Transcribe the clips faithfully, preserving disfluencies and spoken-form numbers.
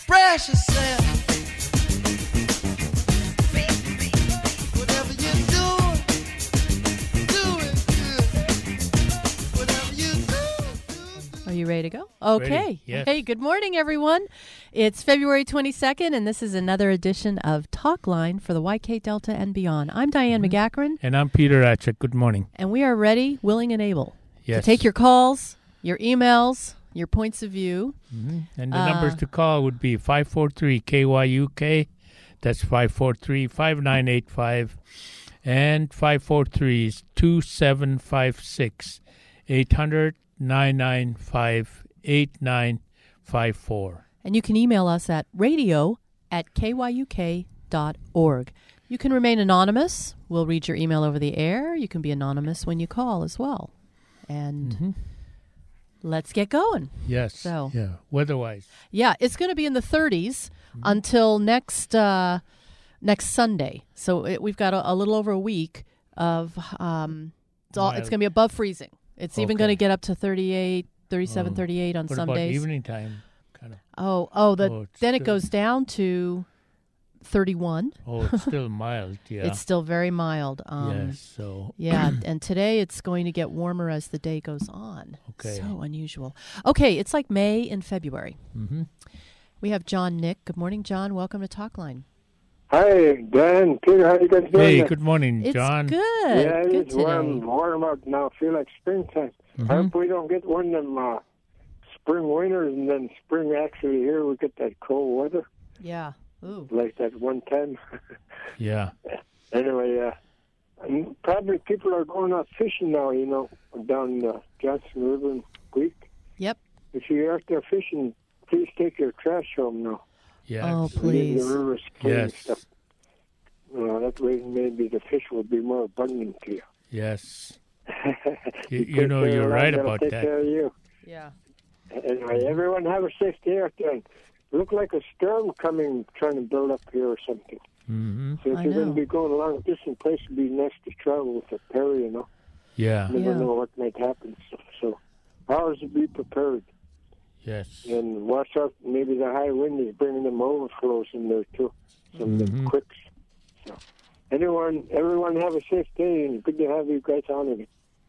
express yourself. Whatever you do, do it good. Whatever you do. Are you ready to go? Okay. Ready, yes. Hey, good morning, everyone. It's February twenty-second, and this is another edition of Talk Line for the Y K Delta and beyond. I'm Diane Mm-hmm. McGackran, And I'm Peter Atchett. Good morning. and we are ready, willing, and able Yes. to take your calls, your emails, your points of view. hmm And the Uh, numbers to call would be five four three K Y U K. That's five four three, five nine eight five. And five four three is two seven five six, eight hundred, nine nine five, eight nine five four. And you can email us at radio at k y u k dot org. You can remain anonymous. We'll read your email over the air. You can be anonymous when you call as well. And Mm-hmm. let's get going. Yes. So- Yeah. Weather-wise. Yeah, it's going to be in the thirties until next uh, next Sunday. So it, we've got a, a little over a week of um, it's, all, it's Mild. going to be above freezing. It's even going to Okay. get up to thirty-eight, thirty-seven, Oh. thirty-eight on What some about days. evening time? Kind of. Oh, oh, the, Oh, it's then it still- goes down to thirty-one. Oh, it's still mild. Yeah. It's still very mild. Um, yes. So. Yeah, and today it's going to get warmer as the day goes on. Okay. So unusual. Okay, it's like May and February. Mm-hmm. We have John Nick. Good morning, John. Welcome to Talkline. Hi, Dan, Peter, how you guys doing? Hey, there? good morning, It's John. good. Yeah, good it's warm, today. warm out now. Feel like springtime. I Mhm. hope we don't get one of them uh, spring winters, and then spring actually here we get that cold weather Yeah. Ooh. like that one time. Yeah. Anyway, uh, and probably people are going out fishing now. You know, down the Johnson River and Creek. Yep. If you're out there fishing, please take your trash home now. Yes. Oh, Leave please. the rivers clean and Yes. stuff. You know, that way maybe the fish will be more abundant to you. Yes. You, You you take know, care of you're them, right they'll about take that. care of you. Yeah. Anyway, everyone have a safe day out there. And look like a storm coming, trying to build up here or something. Mm-hmm. So if I you're going know. to be going along a distant place, it'd be nice to travel with a ferry, you know. Yeah. You never Yeah. know what might happen. So, so ours to be prepared. Yes. And watch out, maybe the high wind is bringing them overflows in there, too. Some of Mhm. them quicks. So, anyone, everyone have a safe day, and good to have you guys on again.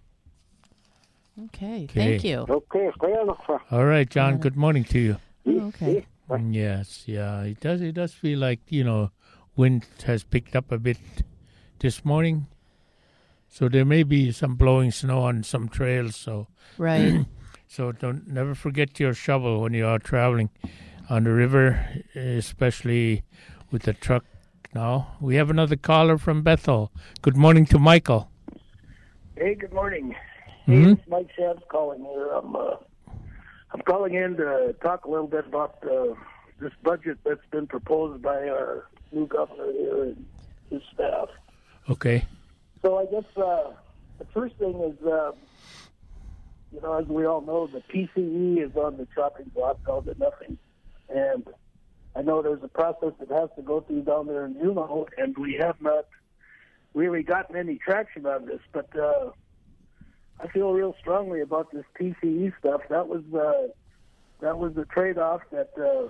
Okay. Okay. Thank you. Okay, kaya na ka. All right, John. Yeah. Good morning to you. Oh, okay. Mm, Yes, yeah. It does. It does feel like you know, wind has picked up a bit this morning, so there may be some blowing snow on some trails. So, Right. so don't never forget your shovel when you are traveling on the river, especially with the truck. Now we have another caller from Bethel. Good morning to Michael. Hey, good morning. Mhm. Hey, it's Mike Shabs calling here. I'm uh, I'm calling in to talk a little bit about uh, this budget that's been proposed by our new governor here and his staff. Okay. So I guess uh, the first thing is, uh, you know, as we all know, the P C E is on the chopping block down to nothing, and I know there's a process that has to go through down there in Juneau, and we have not really gotten any traction on this, but. Uh, I feel real strongly about this P C E stuff. That was uh, that was the trade-off that uh,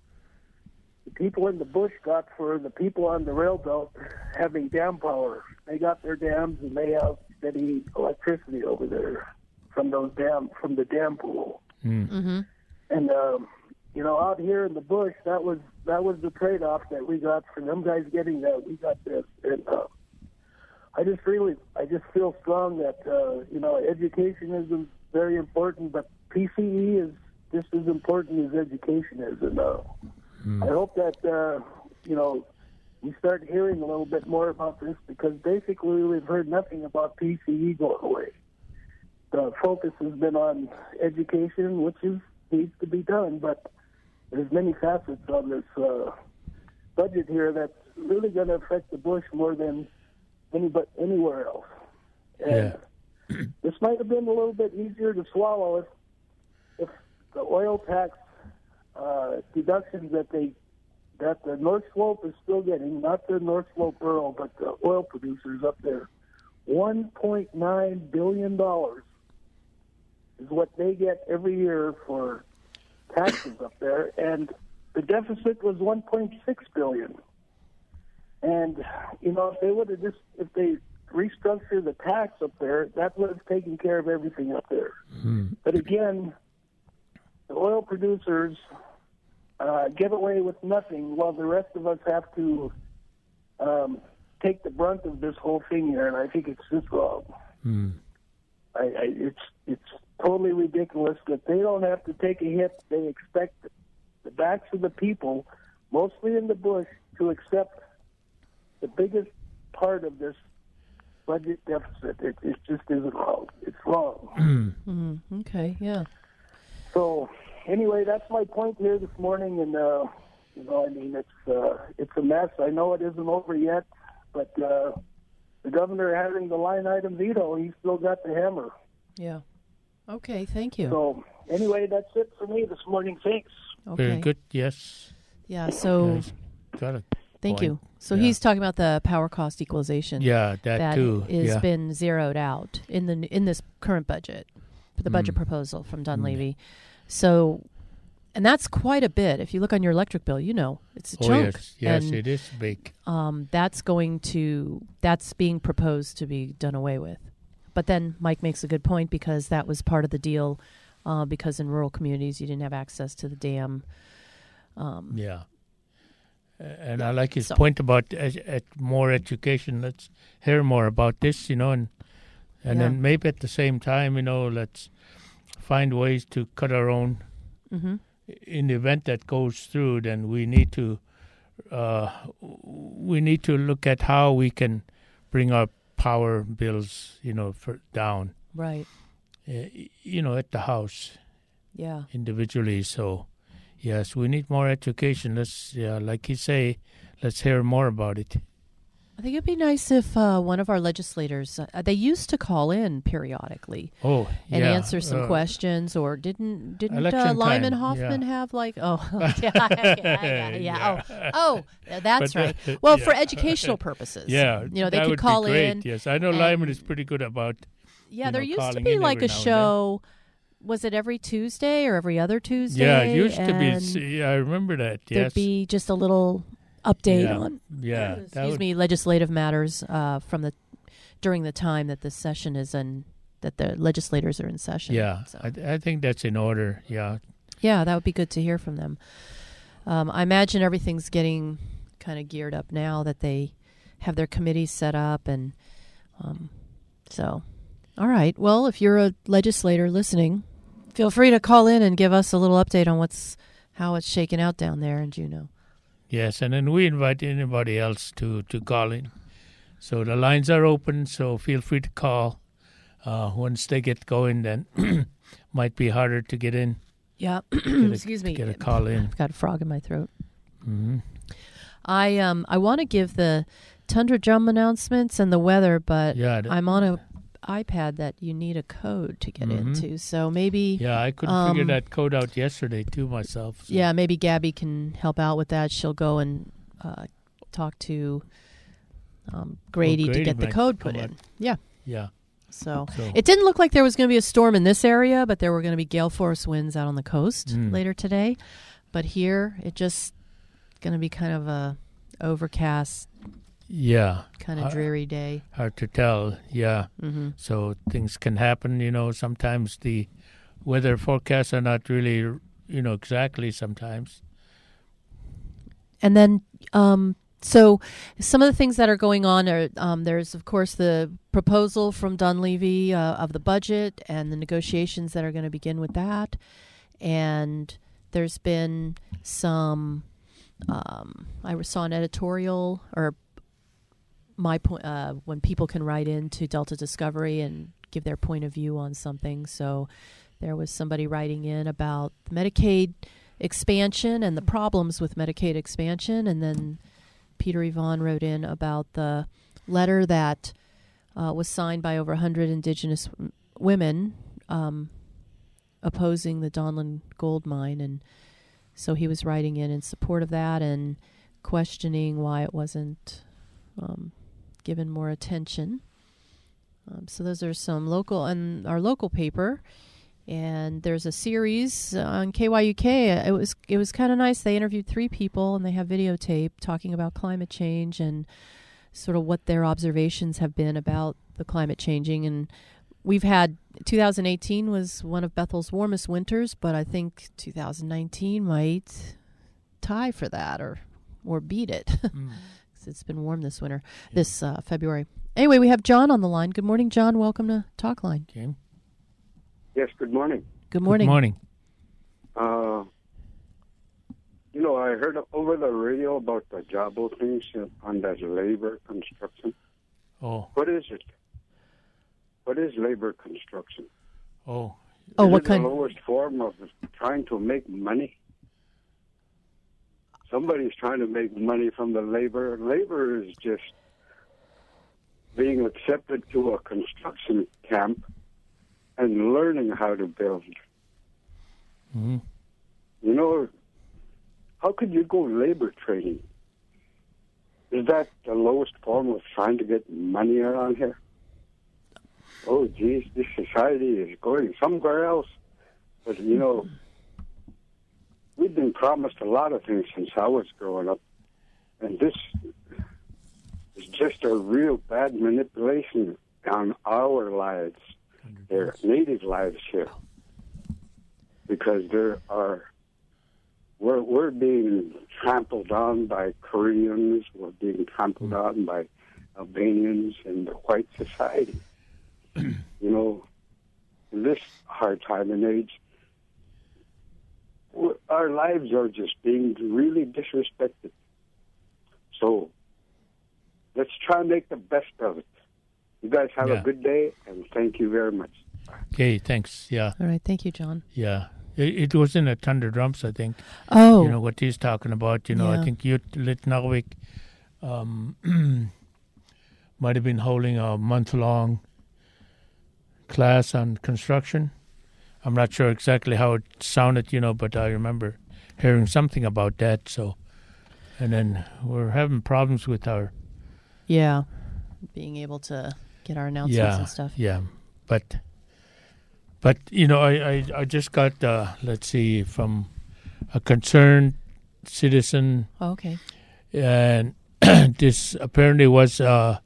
the people in the bush got for the people on the rail belt having dam power. They got their dams and they have steady electricity over there from those dam from the dam pool. Mm. Mm-hmm. And um, you know, out here in the bush, that was that was the trade-off that we got for them guys getting that. We got this, and uh, I just really, I just feel strong that, uh, you know, education is very important, but P C E is just as important as education is. And uh, I hope that, uh, you know, we start hearing a little bit more about this because basically we've heard nothing about P C E going away. The focus has been on education, which is needs to be done, but there's many facets on this uh, budget here that's really going to affect the bush more than Any, but anywhere else. And Yeah. this might have been a little bit easier to swallow if, if the oil tax uh, deductions that they that the North Slope is still getting, not the North Slope Borough, but the oil producers up there, one point nine billion dollars is what they get every year for taxes up there. And the deficit was one point six billion. And you know, if they would have just if they restructured the tax up there, that would have taken care of everything up there. Hmm. But again, the oil producers uh, get away with nothing, while the rest of us have to um, take the brunt of this whole thing here. And I think it's just wrong. Hmm. I, I, it's it's totally ridiculous that they don't have to take a hit. They expect the backs of the people, mostly in the bush, to accept the biggest part of this budget deficit. It, it just isn't wrong. It's wrong. Mm, okay, yeah. So anyway, that's my point here this morning. And uh, you know, I mean, it's uh, it's a mess. I know it isn't over yet, but uh, the governor having the line item veto, he's still got the hammer. Yeah. Okay, thank you. So anyway, that's it for me this morning. Thanks. Okay. Very good. Yes. Yeah, so Yes. Got it. thank point. you. So Yeah. he's talking about the power cost equalization. Yeah, that, that too. has yeah. been zeroed out in the in this current budget, the budget Mm. proposal from Dunleavy. So, and that's quite a bit. If you look on your electric bill, you know it's a Oh chunk. yes, yes, and, it is big. Um, that's going to that's being proposed to be done away with. But then Mike makes a good point, because that was part of the deal. Uh, because in rural communities you didn't have access to the dam. Um, Yeah. Uh, and I like his So- point about ed- ed- more education. Let's hear more about this, you know, and and Yeah. then maybe at the same time, you know, let's find ways to cut our own. mhm. In the event that goes through, then we need to uh, we need to look at how we can bring our power bills, you know, for down, Right. uh, you know, at the house Yeah. individually. So, yes, we need more education. Let's, yeah, like you say, let's hear more about it. I think it'd be nice if uh, one of our legislators, uh, they used to call in periodically Oh, and yeah. answer some uh, questions, or didn't didn't uh, Election Lyman time, Hoffman yeah. have like oh yeah, yeah, yeah, yeah. Yeah. oh oh that's But, uh, right. Well, for yeah. educational purposes, Yeah, you know, they that could would call be great. in. Yes, I know and- Lyman is pretty good about. Yeah, you there know, used to calling be in like every a now and then. show. Was it every Tuesday or every other Tuesday? Yeah, it used to be. And s- Yeah, I remember that. There'd Yes. be just a little update yeah. on Yeah. that excuse would- me, legislative matters uh, from the during the time that the session is in, that the legislators are in session. Yeah, So, I, I think that's in order. Yeah. yeah, that would be good to hear from them. Um, I imagine everything's getting kind of geared up now that they have their committees set up, and um, so. All right. Well, if you're a legislator listening, feel free to call in and give us a little update on what's how it's shaking out down there in Juneau. Yes, and then we invite anybody else to, to call in. So the lines are open, so feel free to call. Uh, once they get going, then might be harder to get in. Yeah. Get a, Excuse me. Get a call in. I've got a frog in my throat. Mm-hmm. I um I want to give the Tundra Drum announcements and the weather, but Yeah, th- I'm on a iPad that you need a code to get Mhm. into. So maybe Yeah, I couldn't Um, figure that code out yesterday too myself. So. yeah, maybe Gabby can help out with that. She'll go and uh, talk to um, Grady, to Grady get the might code come put up. in. Yeah. Yeah. So So it didn't look like there was going to be a storm in this area, but there were going to be gale force winds out on the coast Mm. later today. But here, it just going to be kind of a overcast, yeah, kind of Uh, dreary day. hard to tell. Yeah. hmm So things can happen. You know, sometimes the weather forecasts are not really, you know, exactly sometimes. And then, um, so some of the things that are going on are um, there's, of course, the proposal from Dunleavy uh, of the budget and the negotiations that are going to begin with that. And there's been some, um, I saw an editorial or my point, uh, when people can write in to Delta Discovery and give their point of view on something. So there was somebody writing in about Medicaid expansion and the problems with Medicaid expansion, and then Peter Yvonne wrote in about the letter that uh, was signed by over one hundred Indigenous w- women um, opposing the Donlin gold mine, and so he was writing in in support of that and questioning why it wasn't um, given more attention. Um, so those are some local, and our local paper And there's a series on K Y U K. It was it was kind of nice. They interviewed three people, and they have videotape talking about climate change and sort of what their observations have been about the climate changing. And we've had two thousand eighteen was one of Bethel's warmest winters, but I think two thousand nineteen might tie for that or or beat it. Mm. It's been warm this winter, yeah. this uh, February. Anyway, we have John on the line. Good morning, John. Welcome to Talkline. Okay. Yes, good morning. Good morning. Good morning. Uh, you know, I heard over the radio about the job openings on that labor construction. Oh. What is it? What is labor construction? Oh. Oh, is what it kind? the lowest form of trying to make money? Somebody's trying to make money from the labor. Labor is just being accepted to a construction camp and learning how to build. Mm-hmm. You know, how could you go labor training? Is that the lowest form of trying to get money around here? Oh, geez, this society is going somewhere else. But, you know, we've been promised a lot of things since I was growing up. And this is just a real bad manipulation on our lives, their native lives here. Because there are, we're, we're being trampled on by Koreans, we're being trampled on by Albanians and the white society. You know, in this hard time and age, our lives are just being really disrespected. So let's try and make the best of it. You guys have yeah. a good day, and thank you very much. Okay, thanks. Yeah. All right, thank you, John. Yeah. It, it was in a Thunder Drums, I think. Oh. You know, what he's talking about. You know, yeah. I think Youth Lit Narvik um, might have been holding a month-long class on construction. I'm not sure exactly how it sounded, you know, but I remember hearing something about that. So, and then we're having problems with our... Yeah, being able to get our announcements yeah, and stuff. Yeah, but... But, you know, I, I, I just got, uh, let's see, from a concerned citizen. Oh, okay. And this apparently was uh,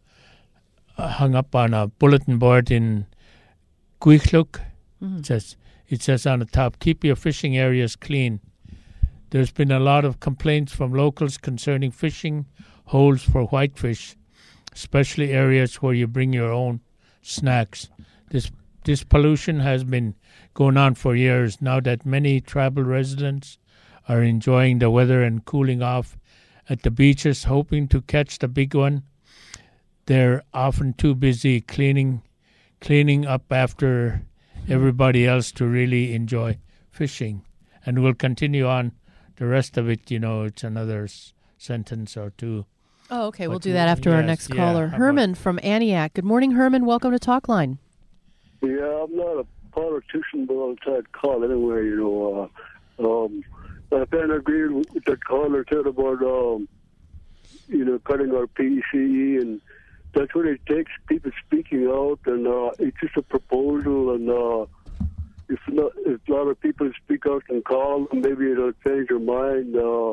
hung up on a bulletin board in Guichluk. Mm-hmm. It says, it says on the top, keep your fishing areas clean. There's been a lot of complaints from locals concerning fishing holes for whitefish, especially areas where you bring your own snacks. This This pollution has been going on for years. Now that many tribal residents are enjoying the weather and cooling off at the beaches, hoping to catch the big one, they're often too busy cleaning cleaning up after everybody else to really enjoy fishing. And we'll continue on the rest of it. You know, it's another s- sentence or two. Oh, okay. But we'll do that after yes, our next yeah, caller. how Herman about- from Antioch. Good morning, Herman. Welcome to Talkline. Yeah, I'm not a politician, but I'll try to call anyway, you know. Uh, um, I kind of agree with the caller said about, um, you know, cutting our P C E, and that's what it takes, people speaking out, and uh, it's just a proposal, and uh, if, not, if a lot of people speak out and call, maybe it'll change their mind, uh,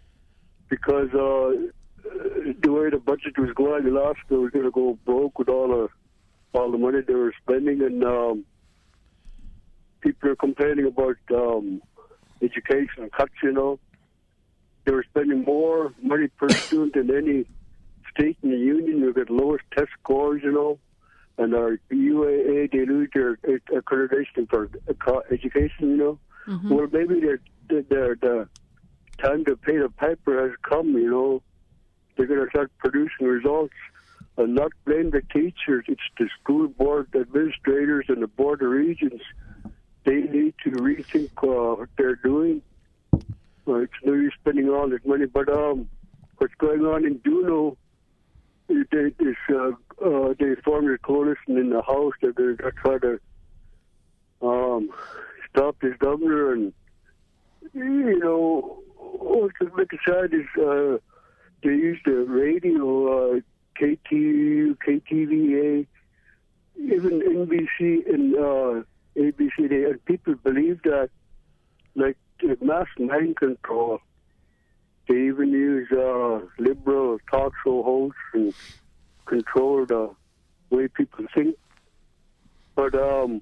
because uh, the way the budget was going, last year was going to go broke with all the all the money they were spending, and um, people are complaining about um, education cuts, you know. They were spending more money per student than any state in the union. You get lowest test scores, you know, and our U A A, they lose their accreditation for education, you know. Mm-hmm. Well, maybe the, the, the time to pay the piper has come, you know. They're going to start producing results. And not blame the teachers. It's the school board administrators and the board of regents. They need to rethink uh, what they're doing. Uh, it's no use spending all this money. But um, what's going on in Juneau, they, is, uh, uh, they formed a coalition in the House that they're going to try to um, stop this governor. And, you know, what's make it sad is uh, they use the radio, uh, K T U, K T V A, even N B C in uh, A B C D, and people believe that, like uh, mass mind control. They even use uh, liberal talk show hosts and control the way people think. But um,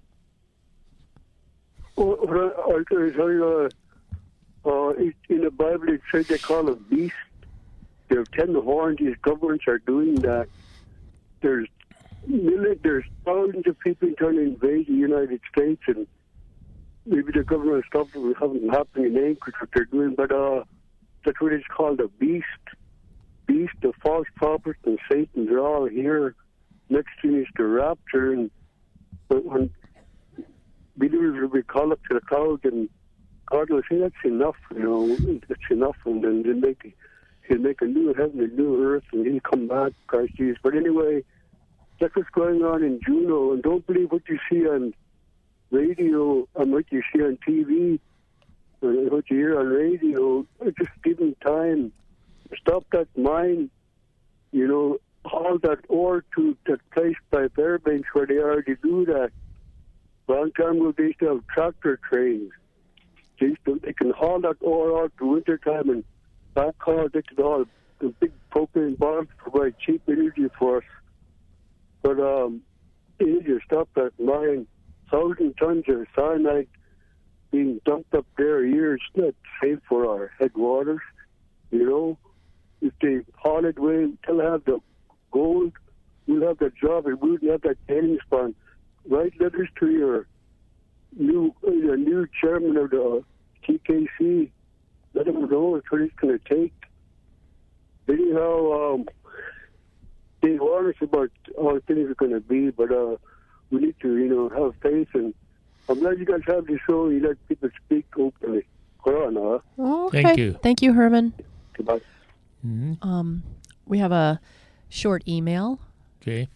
what I- I'll tell you, uh, uh, it, in the Bible it says they call a beast. There are ten horns. These governments are doing that. There's million, there's thousands of people trying to invade the United States, and maybe the government stuff haven't happened in Anchorage what they're doing, but uh, that's what it's called, a beast. Beast, the false prophet, and Satan. They're all here. Next thing is the rapture, and when believers will be called up to the cloud, and God will say, "That's enough, you know, that's enough," and then they'll make He'll make a new heaven, a new earth, and he'll come back, Christ Jesus. But anyway, that's what's going on in Juneau, and don't believe what you see on radio and what you see on T V, or what you hear on radio. Just give them time. Stop that mine, you know, haul that ore to that place by Fairbanks where they already do that. Long time ago, they used to have tractor trains. They, used to, they can haul that ore out to winter time and backhaul it to all the big propane bombs provide cheap energy for us. But um, they need to stop that mine. Thousand tons of cyanide being dumped up there a year. It's not safe for our headwaters, you know. If they haul it away, they'll have the gold, we'll have the job, and we'll have that tailings pond. Write letters to your new, uh, your new chairman of the T K C. Let them know what it's going to take. Anyhow, um, they warn us about how things are going to be, but uh, we need to, you know, have faith. And I'm glad you guys have this show. You let people speak openly. Hold on, huh? Okay. Thank you. Thank you, Herman. Goodbye. hmm Um, we have a short email. Okay.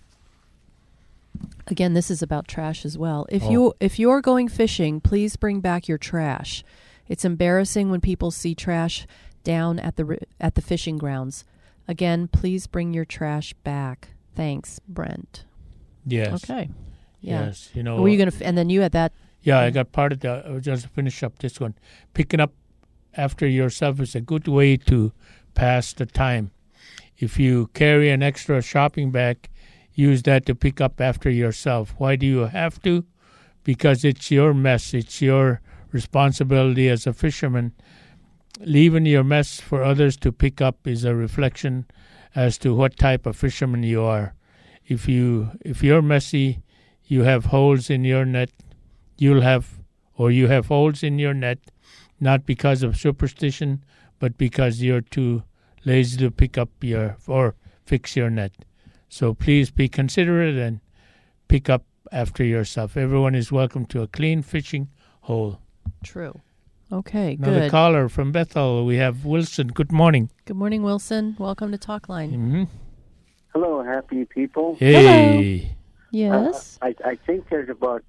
Again, this is about trash as well. If Oh. you if you're going fishing, please bring back your trash. It's embarrassing when people see trash down at the ri- at the fishing grounds. Again, please bring your trash back. Thanks, Brent. Yes. Okay. Yeah. Yes. You know. Were you gonna? F- and then you had that. Yeah, I got part of the. I was just to finish up this one. Picking up after yourself is a good way to pass the time. If you carry an extra shopping bag, use that to pick up after yourself. Why do you have to? Because it's your mess. It's your responsibility as a fisherman. Leaving your mess for others to pick up is a reflection as to what type of fisherman you are. If you if you're messy, you have holes in your net, you'll have or you have holes in your net, not because of superstition, but because you're too lazy to pick up your or fix your net. So please be considerate and pick up after yourself. Everyone is welcome to a clean fishing hole. True. Okay. Another Good. caller from Bethel. We have Wilson. Good morning. Good morning, Wilson. Welcome to Talkline. hmm Hello, happy people. Hey. Yes. Uh, I, I think there's about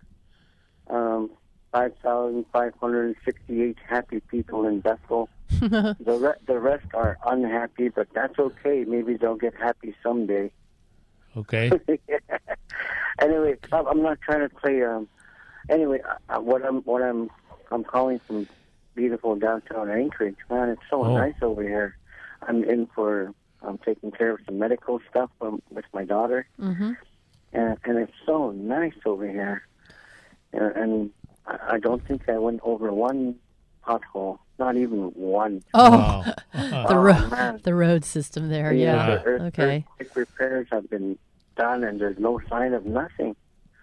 um, five thousand five hundred sixty-eight happy people in Bethel. the, re- the rest are unhappy, but that's okay. Maybe they'll get happy someday. Okay. Anyway, I'm I'm not trying to play. Um, anyway, uh, what I'm what I'm I'm calling from beautiful downtown Anchorage. Man, it's so Oh. nice over here. I'm in for I'm taking care of some medical stuff um, with my daughter. Mm-hmm. and, and it's so nice over here. And, and I I don't think I went over one pothole, not even one. Oh, Wow. the Oh, road, man. the road system there. You know, Yeah. the earth- Okay. earthquake repairs have been done, and there's no sign of nothing.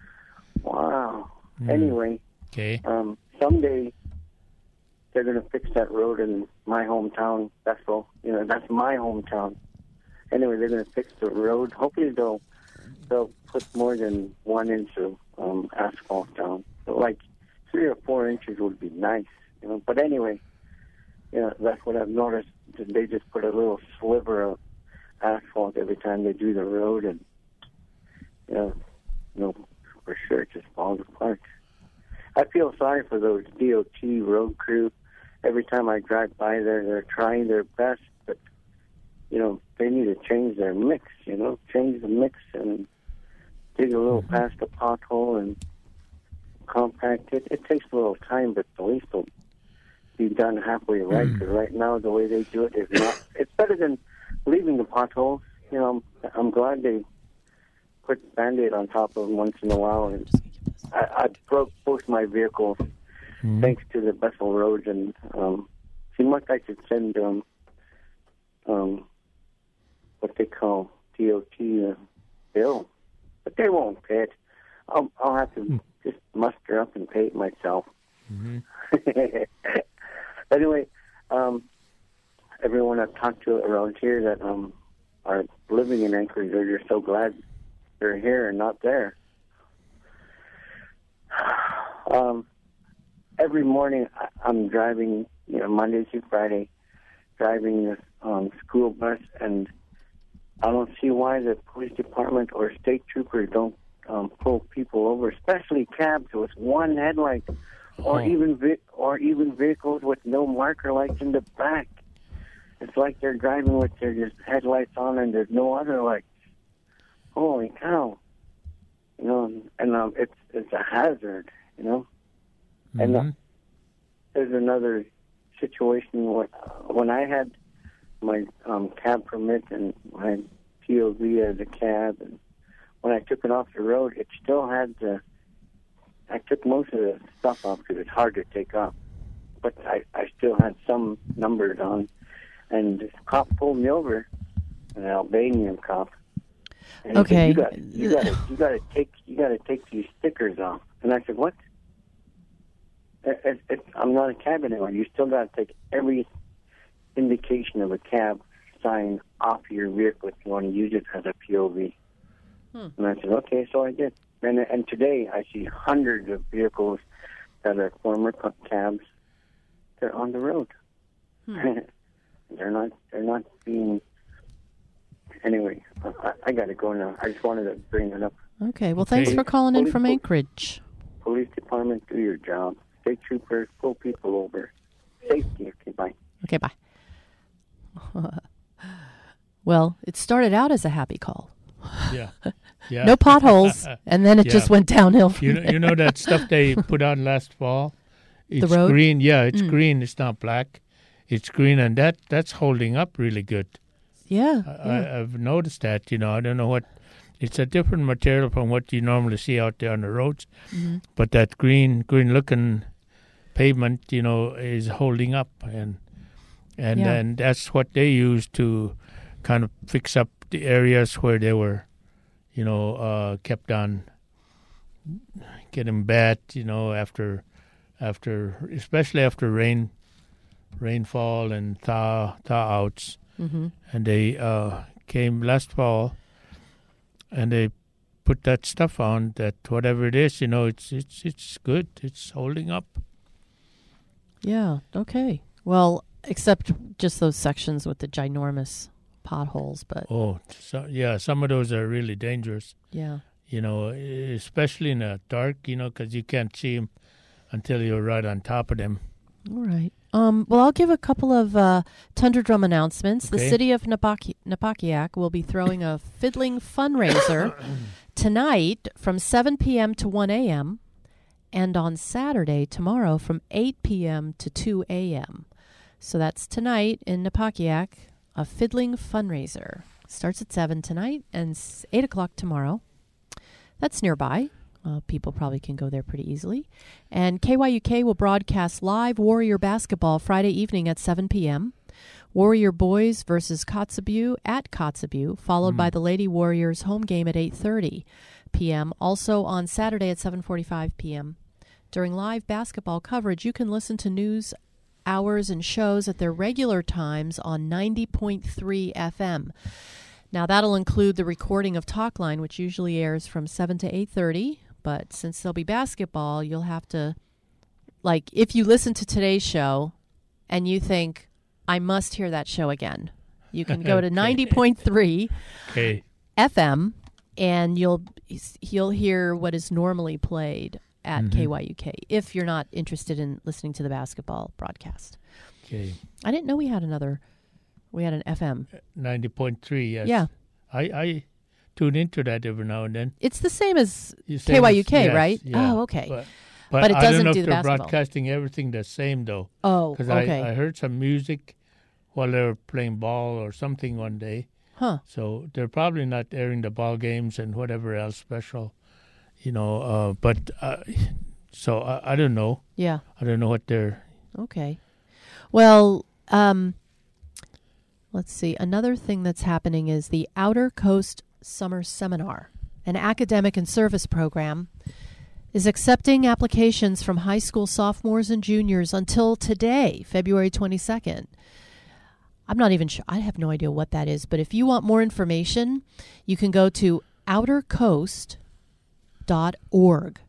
Wow. Mm. Anyway, Okay. um, someday they're going to fix that road in my hometown, Bethel. You know, that's my hometown. Anyway, they're going to fix the road. Hopefully, they'll they'll put more than one inch of um, asphalt down. So like three or four inches would be nice. You know, but anyway, you know, that's what I've noticed. They just put a little sliver of asphalt every time they do the road, and you know, you know, for sure it just falls apart. I feel sorry for those D O T road crew. Every time I drive by there, they're trying their best, but you know, they need to change their mix. You know, change the mix and dig a little Mhm. past the pothole and compact. It, it takes a little time, but at least it'll be done halfway right. Mm. Because right now, the way they do it is not. It's better than leaving the potholes. You know, I'm, I'm glad they put Band-Aid on top of them once in a while. And I, I broke both my vehicles Mm. thanks to the Bethel Road, and um, seemed like I should send um, um, what they call D O T uh, bill, but they won't pay it. I'll, I'll have to Mm. just muster up and pay it myself. Mhm. Anyway, um, everyone I've talked to around here that um, are living in Anchorage, they're just so glad they're here and not there. Um, every morning I- I'm driving, you know, Monday through Friday, driving this um, school bus, and I don't see why the police department or state troopers don't um, pull people over, especially cabs with one headlight, or Oh. even vi- or even vehicles with no marker lights in the back. It's like they're driving with their just headlights on and there's no other lights. Holy cow! You know, and um, it's it's a hazard. You know. And uh, Mhm. there's another situation when, when I had my um, cab permit and my P O V as a cab, and when I took it off the road, it still had the. I took most of the stuff off because it's hard to take off, but I, I still had some numbers on, and this cop pulled me over, an Albanian cop. And he Okay. said, you got you got to you got to take you got to take these stickers off, and I said, what? It, it, it, I'm not a cab anymore. You still got to take every indication of a cab sign off your vehicle if you want to use it as a P O V. Hmm. And I said, okay, so I did. And and today I see hundreds of vehicles that are former cu- cabs. They're on the road. Hmm. they're not. They're not being. Anyway, I, I got to go now. I just wanted to bring it up. Okay. Well, Okay. thanks for calling in Police- from police- Anchorage. Police department, do your job. State troopers, pull people over. Safety. Okay, bye. Okay, bye. Well, it started out as a happy call. Yeah. Yeah. No potholes, and then it Yeah. just went downhill from You know, there. you know that stuff they put on last fall? It's road? green. Yeah, it's Mm. green. It's not black. It's green, and that that's holding up really good. Yeah. I, yeah. I, I've noticed that. You know, I don't know what. It's a different material from what you normally see out there on the roads, Mhm. but that green, green-looking pavement, you know, is holding up, and and Yeah. and that's what they use to kind of fix up the areas where they were, you know, uh, kept on getting bad, you know, after after especially after rain rainfall and thaw thaw outs. Mhm. And they uh, came last fall, and they put that stuff on. That whatever it is, you know, it's it's it's good. It's holding up. Yeah. Okay. Well, except just those sections with the ginormous potholes, but Oh, so, yeah, some of those are really dangerous. yeah. You know, especially in the dark. You know, because you can't see them until you're right on top of them. All right. Um, well, I'll give a couple of uh, Tundra Drum announcements. The Okay. city of Napaki- Napakiak will be throwing a fiddling fundraiser tonight from seven p.m. to one a.m. and on Saturday, tomorrow, from eight p.m. to two a.m. So that's tonight in Napakiak, a fiddling fundraiser. Starts at seven tonight and s- eight o'clock tomorrow. That's nearby. Uh, people probably can go there pretty easily. And K Y U K will broadcast live Warrior basketball Friday evening at seven p.m. Warrior boys versus Kotzebue at Kotzebue, followed Mm. by the Lady Warriors home game at eight thirty p.m. Also on Saturday at seven forty-five p.m. During live basketball coverage, you can listen to news hours and shows at their regular times on ninety point three F M. Now, that'll include the recording of Talkline, which usually airs from seven to eight thirty. But since there'll be basketball, you'll have to, like, if you listen to today's show and you think, I must hear that show again, you can go to Okay. ninety point three Okay. F M and you'll you'll hear what is normally played at Mhm. K Y U K if you're not interested in listening to the basketball broadcast. Okay. I didn't know we had another, we had an F M. Ninety point three. Yes. Yeah. I I tune into that every now and then. It's the same as You say K Y U K, yes, right? yeah, Oh, okay. but- But, But it I don't doesn't know do if the they're basketball. broadcasting everything the same, though. Oh, Because okay. I, I heard some music while they were playing ball or something one day. Huh. So they're probably not airing the ball games and whatever else special, you know. Uh, but uh, so I, I don't know. Yeah. I don't know what they're. Okay. Well, um, let's see. Another thing that's happening is the Outer Coast Summer Seminar, an academic and service program, is accepting applications from high school sophomores and juniors until today, February twenty-second. I'm not even sure. I have no idea what that is. But if you want more information, you can go to outer coast dot org.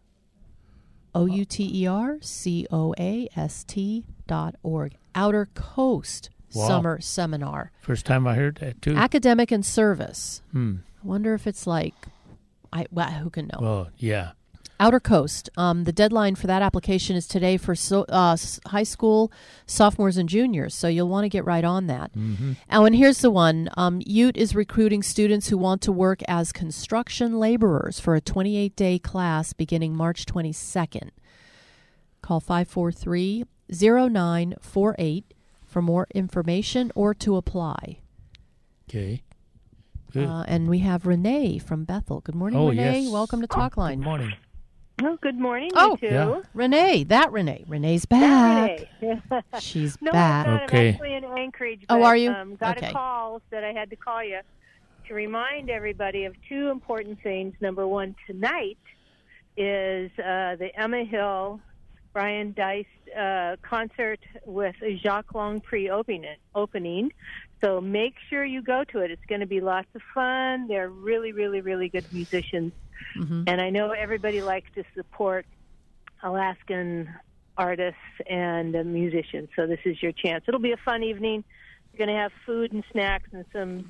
O U T E R C O A S T dot org. Outer Coast Wow. Summer Seminar. First time I heard that, too. Academic and service. Hmm. I wonder if it's like, I well, who can know? Well, yeah. Outer Coast. Um, the deadline for that application is today for so, uh, s- high school sophomores and juniors, so you'll want to get right on that. Mm-hmm. Oh, and here's the one. Um, Ute is recruiting students who want to work as construction laborers for a twenty-eight day class beginning March twenty-second. Call five four three, zero nine four eight for more information or to apply. Okay. Good. Uh, and we have Renee from Bethel. Good morning, Oh, Renee. yes. Welcome to Good Talkline. morning. Oh, good morning, Oh, you two. yeah. Renee, that Renee. Renee's back. Renee. She's no, back. I'm not. Okay. I'm actually in Anchorage. Oh, but, are you? Um, got Okay. a call, said I had to call you to remind everybody of two important things. Number one, tonight is uh, the Emma Hill Brian Dice uh, concert with Jacques Longprix opening, opening. So make sure you go to it. It's going to be lots of fun. They're really, really, really good musicians. Mm-hmm. And I know everybody likes to support Alaskan artists and uh, musicians. So this is your chance. It'll be a fun evening. You're going to have food and snacks and some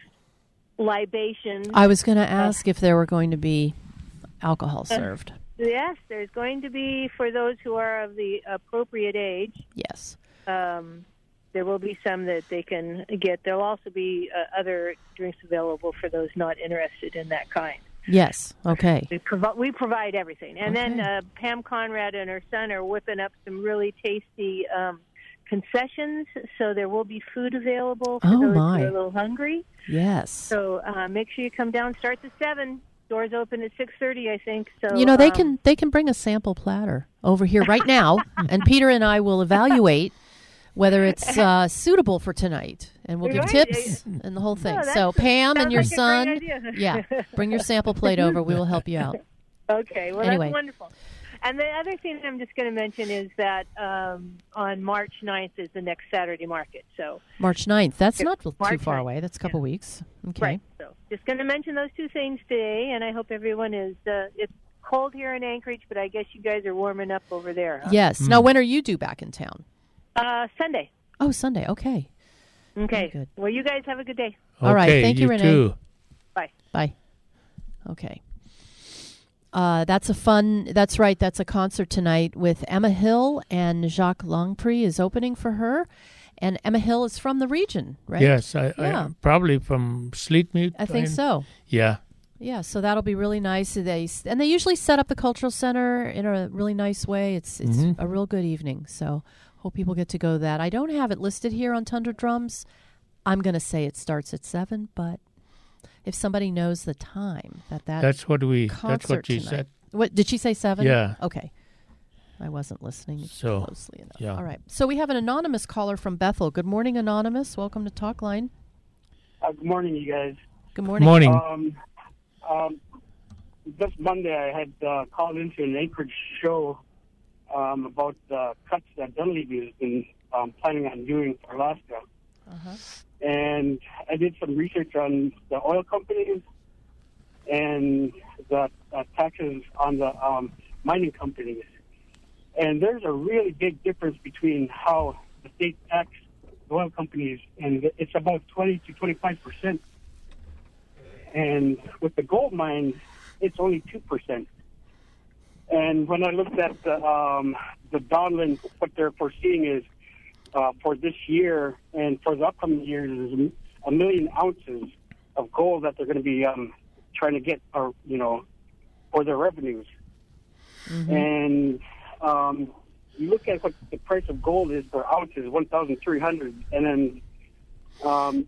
libations. I was going to ask if there were going to be alcohol served. Yes, there's going to be, for those who are of the appropriate age, Yes. um, there will be some that they can get. There'll also be uh, other drinks available for those not interested in that kind. Yes. Okay. We, provi- we provide everything. And then Okay. uh, Pam Conrad and her son are whipping up some really tasty um, concessions, so there will be food available for Oh, those my. who are a little hungry. Yes. So uh, make sure you come down. Starts at seven. Doors open at six thirty, I think. So You know, they um, can they can bring a sample platter over here right now, and Peter and I will evaluate whether it's uh, suitable for tonight, and we'll give Right. tips and the whole thing. No, that's- so Pam and sounds your like a great son, idea. yeah, bring your sample plate over. We will help you out. Okay, well, Anyway. that's wonderful. And the other thing I'm just going to mention is that um, on March ninth is the next Saturday market. So, March ninth. That's not too March far ninth. away. That's a couple weeks. Okay. right. So, just going to mention those two things today, and I hope everyone is. Uh, it's cold here in Anchorage, but I guess you guys are warming up over there. Huh? Yes. Now, when are you due back in town? Uh, Sunday. Oh, Sunday. Okay. Okay. good. Well, you guys have a good day. All right, Okay, thank you, Renee. too. Bye. Bye. Okay. Uh, that's a fun. That's right. That's a concert tonight with Emma Hill, and Jacques Longprix is opening for her. And Emma Hill is from the region, right? Yes, I, Yeah. I probably from Sleetmute. I think so. Yeah. Yeah, so that'll be really nice. They and they usually set up the cultural center in a really nice way. It's it's Mhm. a real good evening. So hope people get to go to that. I don't have it listed here on Tundra Drums. I'm going to say it starts at seven, but if somebody knows the time that that That's what we. That's concert what she tonight. said. What did she say? Seven? Yeah. Okay. I wasn't listening So, closely enough. yeah. All right. So we have an anonymous caller from Bethel. Good morning, anonymous. Welcome to Talkline. Uh, good morning, you guys. Good morning. Morning. Um, um, this Monday, I had uh, called into an Anchorage show um, about the cuts that Dunleavy has been um, planning on doing for Alaska. Uh-huh. And I did some research on the oil companies and the uh, taxes on the um, mining companies. And there's a really big difference between how the state tax the oil companies, and it's about twenty to twenty-five percent. And with the gold mines, it's only two percent. And when I looked at the, um, the Donlin, what they're foreseeing is uh, for this year and for the upcoming years is a million ounces of gold that they're going to be um, trying to get, or you know, for their revenues. and um, you look at what the price of gold is per ounce is one thousand three hundred, and then um,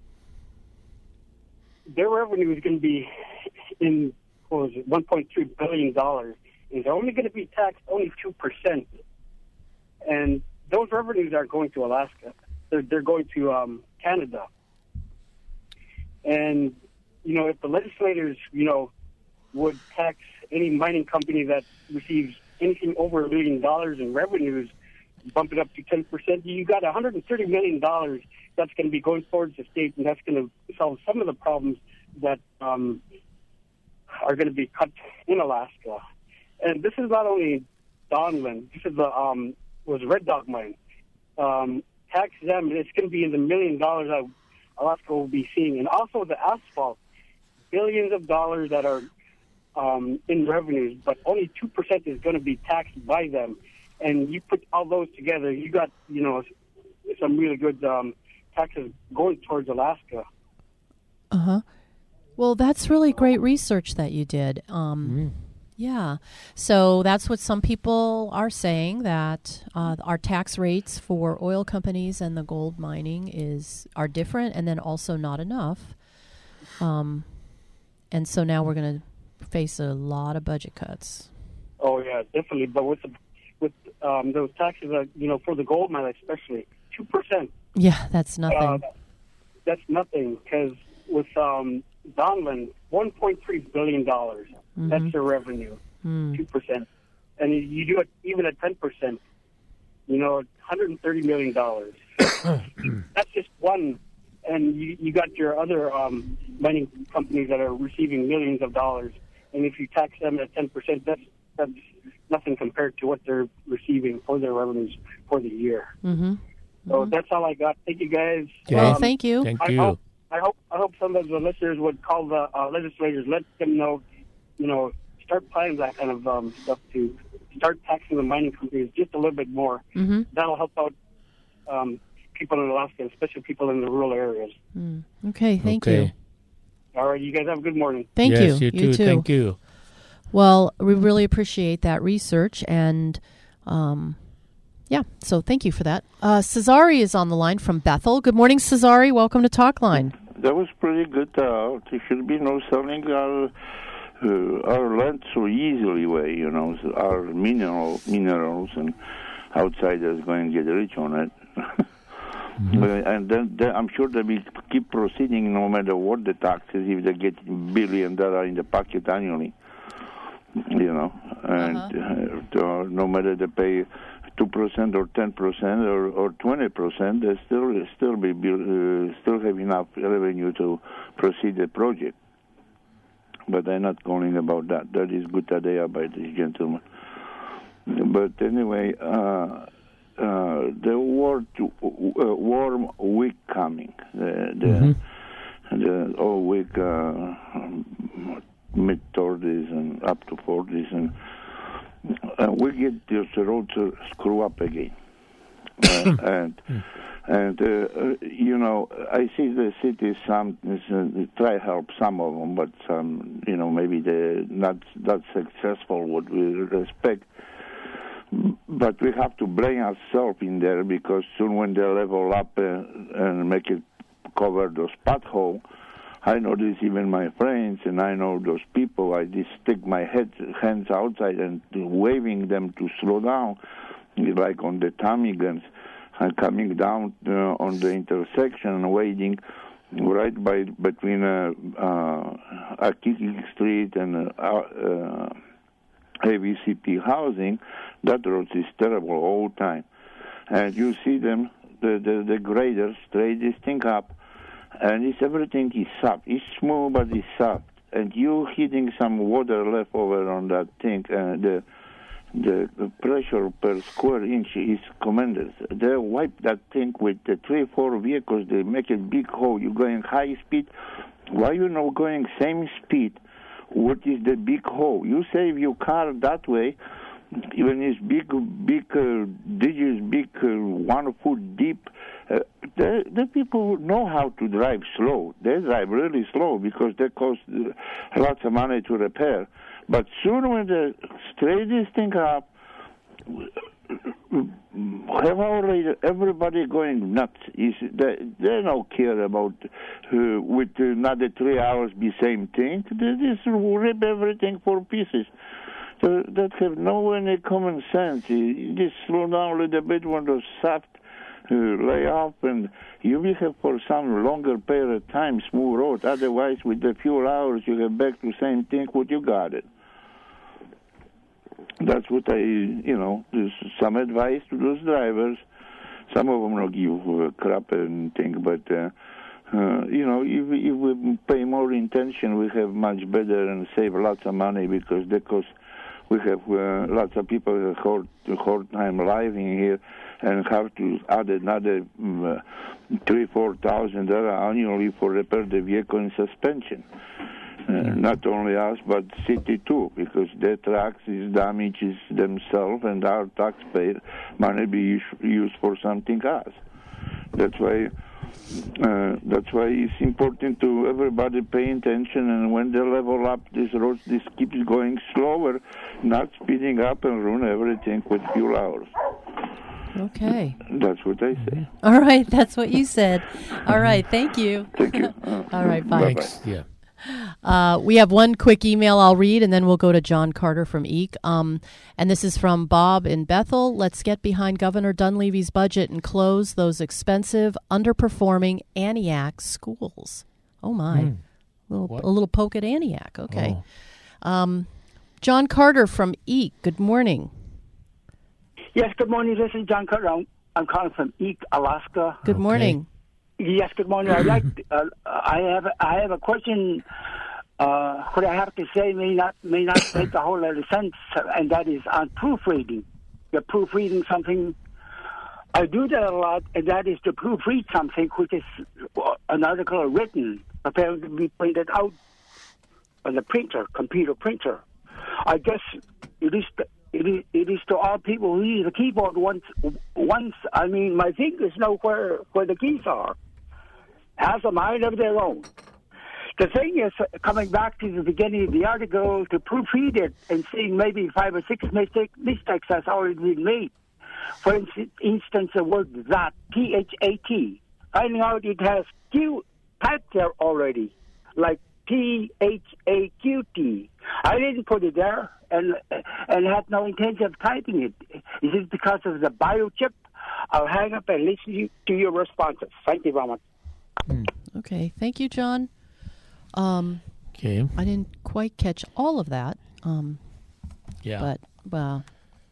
their revenue is going to be in what was it one point three billion dollars. Is only going to be taxed only two percent, and those revenues are going to Alaska. They're they're going to um, Canada, and you know if the legislators you know would tax any mining company that receives anything over a million dollars in revenues, bump it up to ten percent, you got one hundred thirty million dollars that's going to be going towards the state, and that's going to solve some of the problems that um, are going to be cut in Alaska. And this is not only Donlin, this is the um, was Red Dog mine. Um, tax them, it's going to be in the million dollars that Alaska will be seeing. And also the asphalt, billions of dollars that are um, in revenues, but only two percent is going to be taxed by them. And you put all those together, you got, you know, some really good um, taxes going towards Alaska. Uh-huh. Well, that's really great research that you did. Um, Mm. Yeah. So that's what some people are saying, that uh, our tax rates for oil companies and the gold mining is are different, and then also not enough. Um, and so now we're going to face a lot of budget cuts. Oh, yeah, definitely. But with the, with um, those taxes, uh, you know, for the gold mine especially, two percent. Yeah, that's nothing. Uh, that's nothing, because with um, Donlin, one point three billion dollars. Mm-hmm. That's their revenue, Mm. two percent. And you, you do it even at ten percent, you know, one hundred thirty million dollars. That's just one. And you, you got your other um, mining companies that are receiving millions of dollars. And if you tax them at ten percent, that's, that's nothing compared to what they're receiving for their revenues for the year. Mm-hmm. So that's all I got. Thank you, guys. Well, Um, thank you. Thank I you. hope, I hope I hope some of the listeners would call the uh, legislators, let them know, you know, start planning that kind of um, stuff to start taxing the mining companies just a little bit more. Mm-hmm. That'll help out um, people in Alaska, especially people in the rural areas. Mm. Okay, thank Okay. you. All right, you guys have a good morning. Thank yes, you. you too. Thank you. Well, we really appreciate that research, and um, yeah, so thank you for that. Uh, Cesare is on the line from Bethel. Good morning, Cesare. Welcome to Talkline. That was pretty good. Uh, there should be no selling our uh, our land so easily way. You know, so our mineral minerals and outsiders going to get rich on it. Mm-hmm. Uh, and then, then I'm sure they will keep proceeding no matter what the taxes if they get billion dollar in the pocket annually. You know, and uh-huh. uh, no matter they pay two percent or ten percent or or twenty percent, they still still be uh, still have enough revenue to proceed the project. But I'm not calling about that. That is good idea by this gentleman. But anyway, uh, uh, the war to, uh, warm week coming. The the, mm-hmm. the all week. Uh, mid thirties and up to forties, and uh, we get this road to screw up again. Uh, and and uh, uh, you know, I see the cities some uh, try help some of them, but some, you know, maybe they're not that successful. What we respect, but we have to blame ourselves in there, because soon when they level up uh, and make it cover those potholes. I know this, even my friends, and I know those people. I just stick my head, hands outside and waving them to slow down, like on the Tommy guns, and coming down uh, on the intersection and waiting right by between uh, uh, Akiki Street and uh, uh, A V C P housing. That road is terrible all the time, and you see them, the the, the graders straight this thing up. And it's everything is soft. It's smooth, but it's soft. And you hitting some water left over on that thing, uh, the the pressure per square inch is tremendous. They wipe that thing with the three, four vehicles. They make a big hole. You're going high speed. Why you not going same speed? What is the big hole? You save your car that way. Even it's big, big uh, digits, big uh, one foot deep. Uh, the, the people know how to drive slow. They drive really slow because they cost uh, lots of money to repair. But soon when they straight this thing up, have already everybody going nuts. Is they they don't care about uh, with another three hours be same thing. They just rip everything for pieces. So that have no any common sense. You just slow down a little bit when those soft uh, lay off, and you will have for some longer period of time smooth road. Otherwise, with a few hours, you get back to same thing what you got it. That's what I, you know, there's some advice to those drivers. Some of them don't give uh, crap and thing, but, uh, uh, you know, if, if we pay more attention, we have much better and save lots of money because because we have uh, lots of people a hard, hard time living here and have to add another um, uh, three, four thousand dollars annually for repair the vehicle and suspension. Uh, not only us, but city too, because their trucks is damages themselves, and our taxpayer money be used, used for something else. That's why. Uh, that's why it's important to everybody pay attention, and when they level up this road, this keeps going slower, not speeding up and ruin everything with few hours. Okay. That's what I say. All right, that's what you said. All right, thank you. Thank you. Uh, All right, bye. Thanks. Yeah. Uh, we have one quick email I'll read, and then we'll go to John Carter from E A C. Um, and this is from Bob in Bethel. Let's get behind Governor Dunleavy's budget and close those expensive, underperforming Antioch schools. Oh, my. Mm. Little, What? a little poke at Antioch. Okay. Oh. Um, John Carter from E A C. Good morning. Yes, good morning. This is John Carter. I'm, I'm calling from E A C, Alaska. Good Okay. morning. Yes, good morning. I like. Uh, I have. I have a question. Uh, what I have to say may not may not make a whole lot of sense, and that is on proofreading. You're proofreading something. I do that a lot, and that is to proofread something, which is an article written, prepared to be printed out on the printer, computer printer. I guess it is. To, it is. It is to all people who use the keyboard once. Once, I mean, my fingers know where where the keys are. Has a mind of their own. The thing is, coming back to the beginning of the article, to proofread it and seeing maybe five or six mistake, mistakes that's already been made. For instance, the word that, T H A T, finding out it has Q typed there already, like T H A Q T. I didn't put it there and and had no intention of typing it. Is it because of the biochip? I'll hang up and listen to your responses. Thank you very much. Okay. Thank you, John. Um, Okay. I didn't quite catch all of that. Um, Yeah. But, well.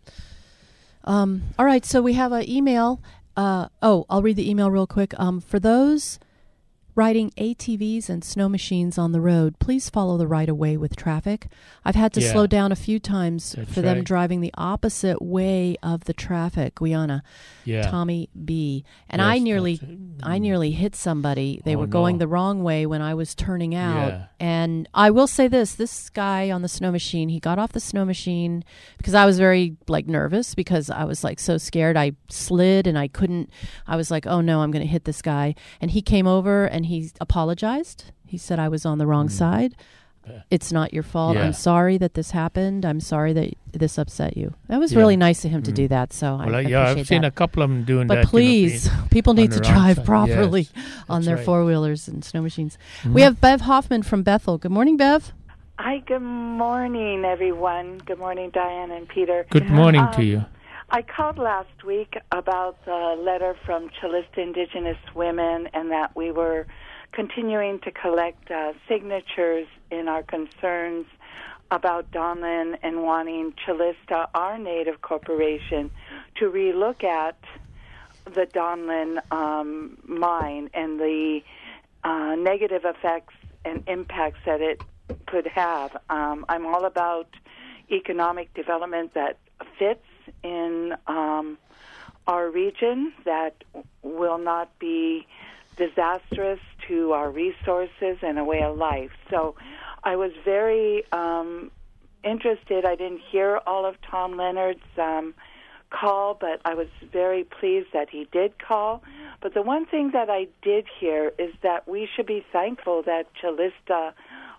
Um, all right, so we have an email. Uh, oh, I'll read the email real quick. Um, for those riding A T Vs and snow machines on the road, please follow the right-of-way with traffic. I've had to Yeah. slow down a few times That's for them right. driving the opposite way of the traffic. Guyana, Yeah. Tommy B. And Yes, I nearly, that's it. I nearly hit somebody. They Oh, were going no. the wrong way when I was turning out. Yeah. And I will say this: this guy on the snow machine, he got off the snow machine because I was very like nervous because I was like so scared. I slid and I couldn't. I was like, oh no, I'm going to hit this guy. And he came over and he apologized. He said I was on the wrong side. It's not your fault. Yeah. I'm sorry that this happened. I'm sorry that this upset you. That was Yeah. really nice of him to do that. So I, Well, I uh, yeah, appreciate I've seen that. a couple of them doing But that. you know, please, being people on need the to wrong drive side. properly Yes, on that's their right. four wheelers and snow machines. Mhm. We have Bev Hoffman from Bethel. Good morning, Bev. Hi, good morning, everyone. Good morning, Diane and Peter. Good morning Um, to you. I called last week about the letter from Chalista Indigenous Women and that we were continuing to collect uh, signatures in our concerns about Donlin and wanting Chalista, our native corporation, to relook at the Donlin um, mine and the uh, negative effects and impacts that it could have. Um, I'm all about economic development that fits in um, our region, that will not be disastrous to our resources and a way of life. So I was very um, interested. I didn't hear all of Tom Leonard's um, call, but I was very pleased that he did call. But the one thing that I did hear is that we should be thankful that Chalista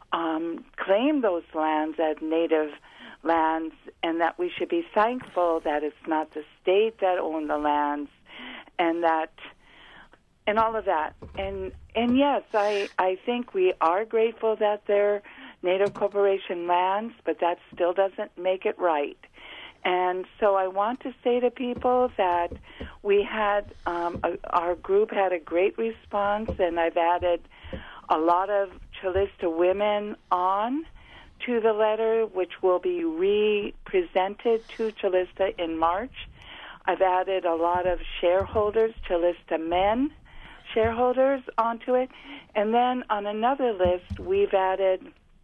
um, claim those lands as native lands, and that we should be thankful that it's not the state that owned the lands, and that, and all of that. And and yes, I I think we are grateful that they're Native Corporation lands, but that still doesn't make it right. And so I want to say to people that we had, um, a, our group had a great response, and I've added a lot of Calista women on to the letter, which will be re-presented to Calista in March. I've added a lot of shareholders, Calista men shareholders, onto it. And then on another list, we've added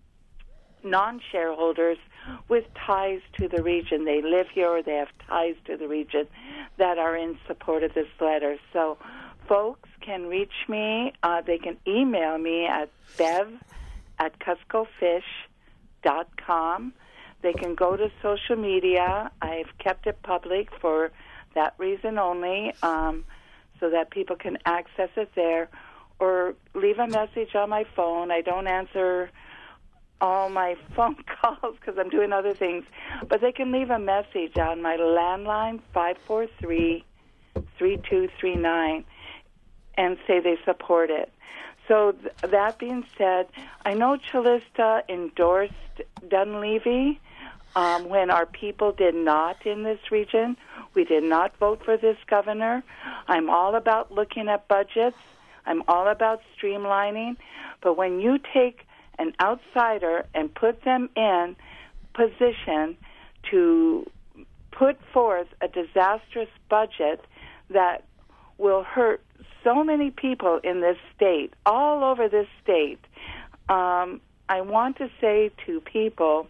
non-shareholders with ties to the region. They live here or they have ties to the region that are in support of this letter. So folks can reach me. Uh, they can email me at bev at cusco fish dot com. They can go to social media. I've kept it public for that reason only, um, so that people can access it there, or leave a message on my phone. I don't answer all my phone calls because I'm doing other things, but they can leave a message on my landline, five four three, three two three nine, and say they support it. So th- that being said, I know Calista endorsed Dunleavy um, when our people did not in this region. We did not vote for this governor. I'm all about looking at budgets. I'm all about streamlining. But when you take an outsider and put them in position to put forth a disastrous budget that will hurt so many people in this state, all over this state, um, I want to say to people,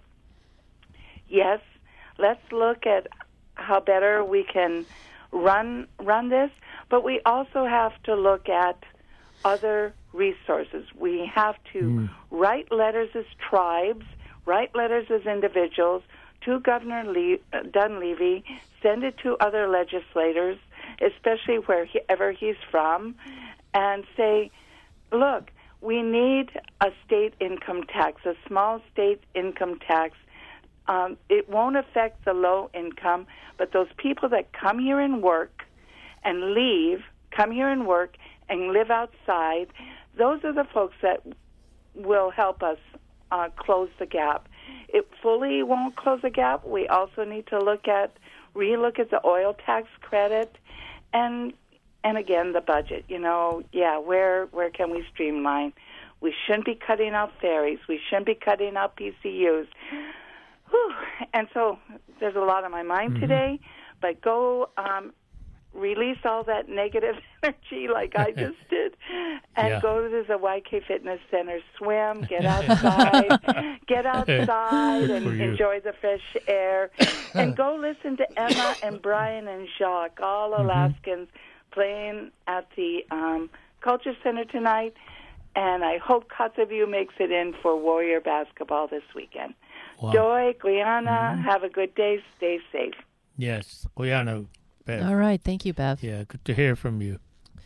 yes, let's look at how better we can run run this, but we also have to look at other resources. We have to mm. write letters as tribes, write letters as individuals to Governor Lee, uh, Dunleavy, send it to other legislators, especially wherever he's from, and say, look, we need a state income tax, a small state income tax. Um, it won't affect the low income, but those people that come here and work and leave, come here and work and live outside, those are the folks that will help us uh, close the gap. It fully won't close the gap. We also need to look at, relook at the oil tax credit, and and again the budget. You know, yeah, where where can we streamline? We shouldn't be cutting out ferries. We shouldn't be cutting out P C Us. Whew. And so there's a lot on my mind mm-hmm. today. But go. Um, Release all that negative energy like I just did, and yeah. go to the Y K Fitness Center, swim, get outside, get outside and enjoy the fresh air, and go listen to Emma and Brian and Jacques, all Alaskans, mm-hmm. playing at the um, Culture Center tonight, and I hope Kotzebue makes it in for Warrior basketball this weekend. Wow. Joy, Guyana, mm-hmm. have a good day, stay safe. Yes, Guyana. Bev. All right. Thank you, Bev. Yeah, good to hear from you.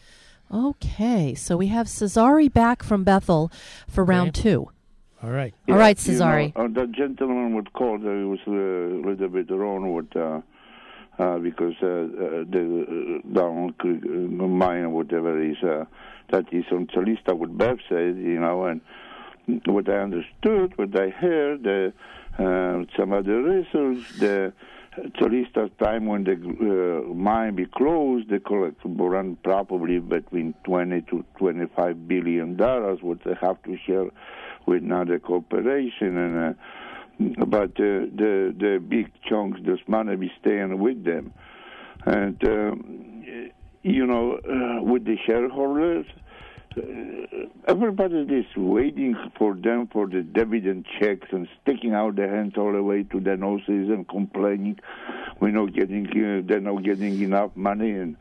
Okay. So we have Cesare back from Bethel for okay. round two. All right. Yeah, All right, Cesare. You know, uh, the gentleman would call, uh, was a little bit wrong with, uh, uh, because uh, uh, the uh, down creek uh, mine or whatever is, uh, that is on Calista, what Bev said, you know, and what I understood, what I heard, uh, uh, some other research, the Calista time when the uh, mine be closed, they collect run probably between twenty to twenty-five billion dollars, what they have to share with another corporation, and uh, but uh, the the big chunks, this money be staying with them, and um, you know, uh, with the shareholders. Uh, everybody is waiting for them for the dividend checks and sticking out their hands all the way to their noses and complaining we're not getting uh, they're not getting enough money, and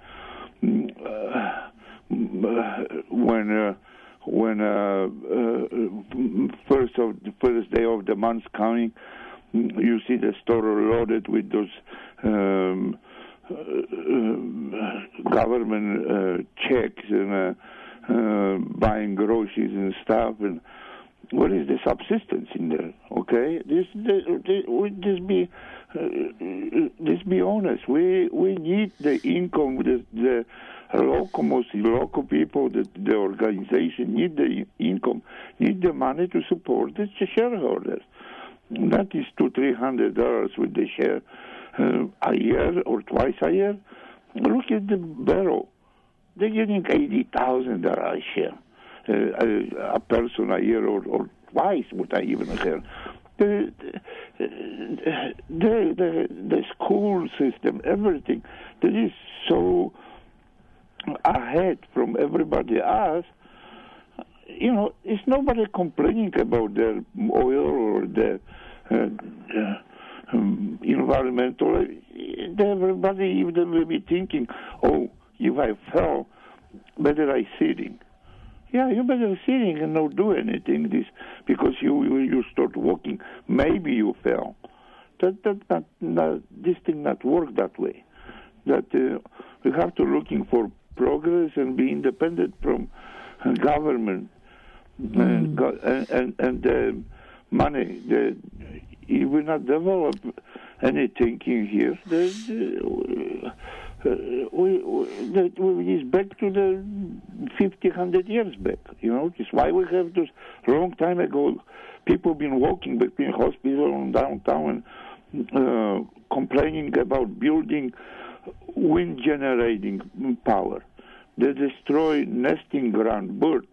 uh, when uh, when uh, uh, first of the first day of the month coming, you see the store loaded with those um, uh, uh, government uh, checks and. Uh, Uh, buying groceries and stuff, and What is the subsistence in there? Okay, this, this, this we just be, uh, let's be honest. We we need the income. The, the local, mostly local people, the, the organization need the income, need the money to support the shareholders. That is two, three hundred dollars with the share uh, a year or twice a year. Look at the barrel; they're getting eighty thousand dollars a share. Uh, a, a person a year or, or twice what I even heard. The, the, the, the, the school system, everything, that is so ahead from everybody else. You know, it's nobody complaining about their oil or the uh, uh, um, environmental. Everybody even will be thinking, oh, if I fell, better I sitting. Yeah, you better sitting and not do anything this because you you, you start walking. Maybe you fell. That that not, not this thing not work that way. That uh, we have to looking for progress and be independent from uh, government mm. and, go, and and and uh, money. The, if we not develop anything in here, the, the, Uh, we, we, that we is back to the fifty, one hundred years back. You know, it's why we have this long time ago. People been walking between hospital and downtown and uh, complaining about building wind generating power. They destroy nesting ground birds.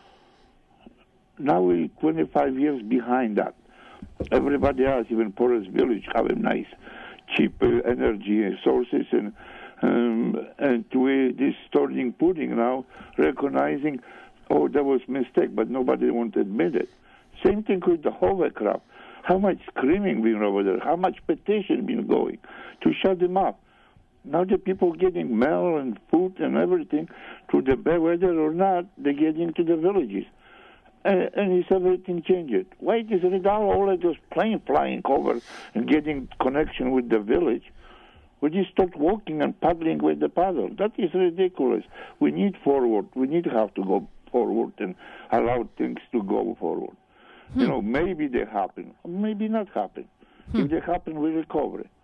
Now we're twenty-five years behind that. Everybody else, even Forest Village, have a nice, cheap uh, energy sources and. Um, and we this starting pudding now, recognizing, oh, that was mistake, but nobody won't admit it. Same thing with the hovercraft. How much screaming been over there? How much petition been going to shut them up? Now the people getting mail and food and everything to the bad weather or not, they're getting to the villages. And, and it's everything changed. Why is it all, all of those planes flying over and getting connection with the village? We just start walking and paddling with the paddle. That is ridiculous. We need forward. We need to have to go forward and allow things to go forward. Hmm. You know, maybe they happen, maybe not happen. Hmm. If they happen, we recover it.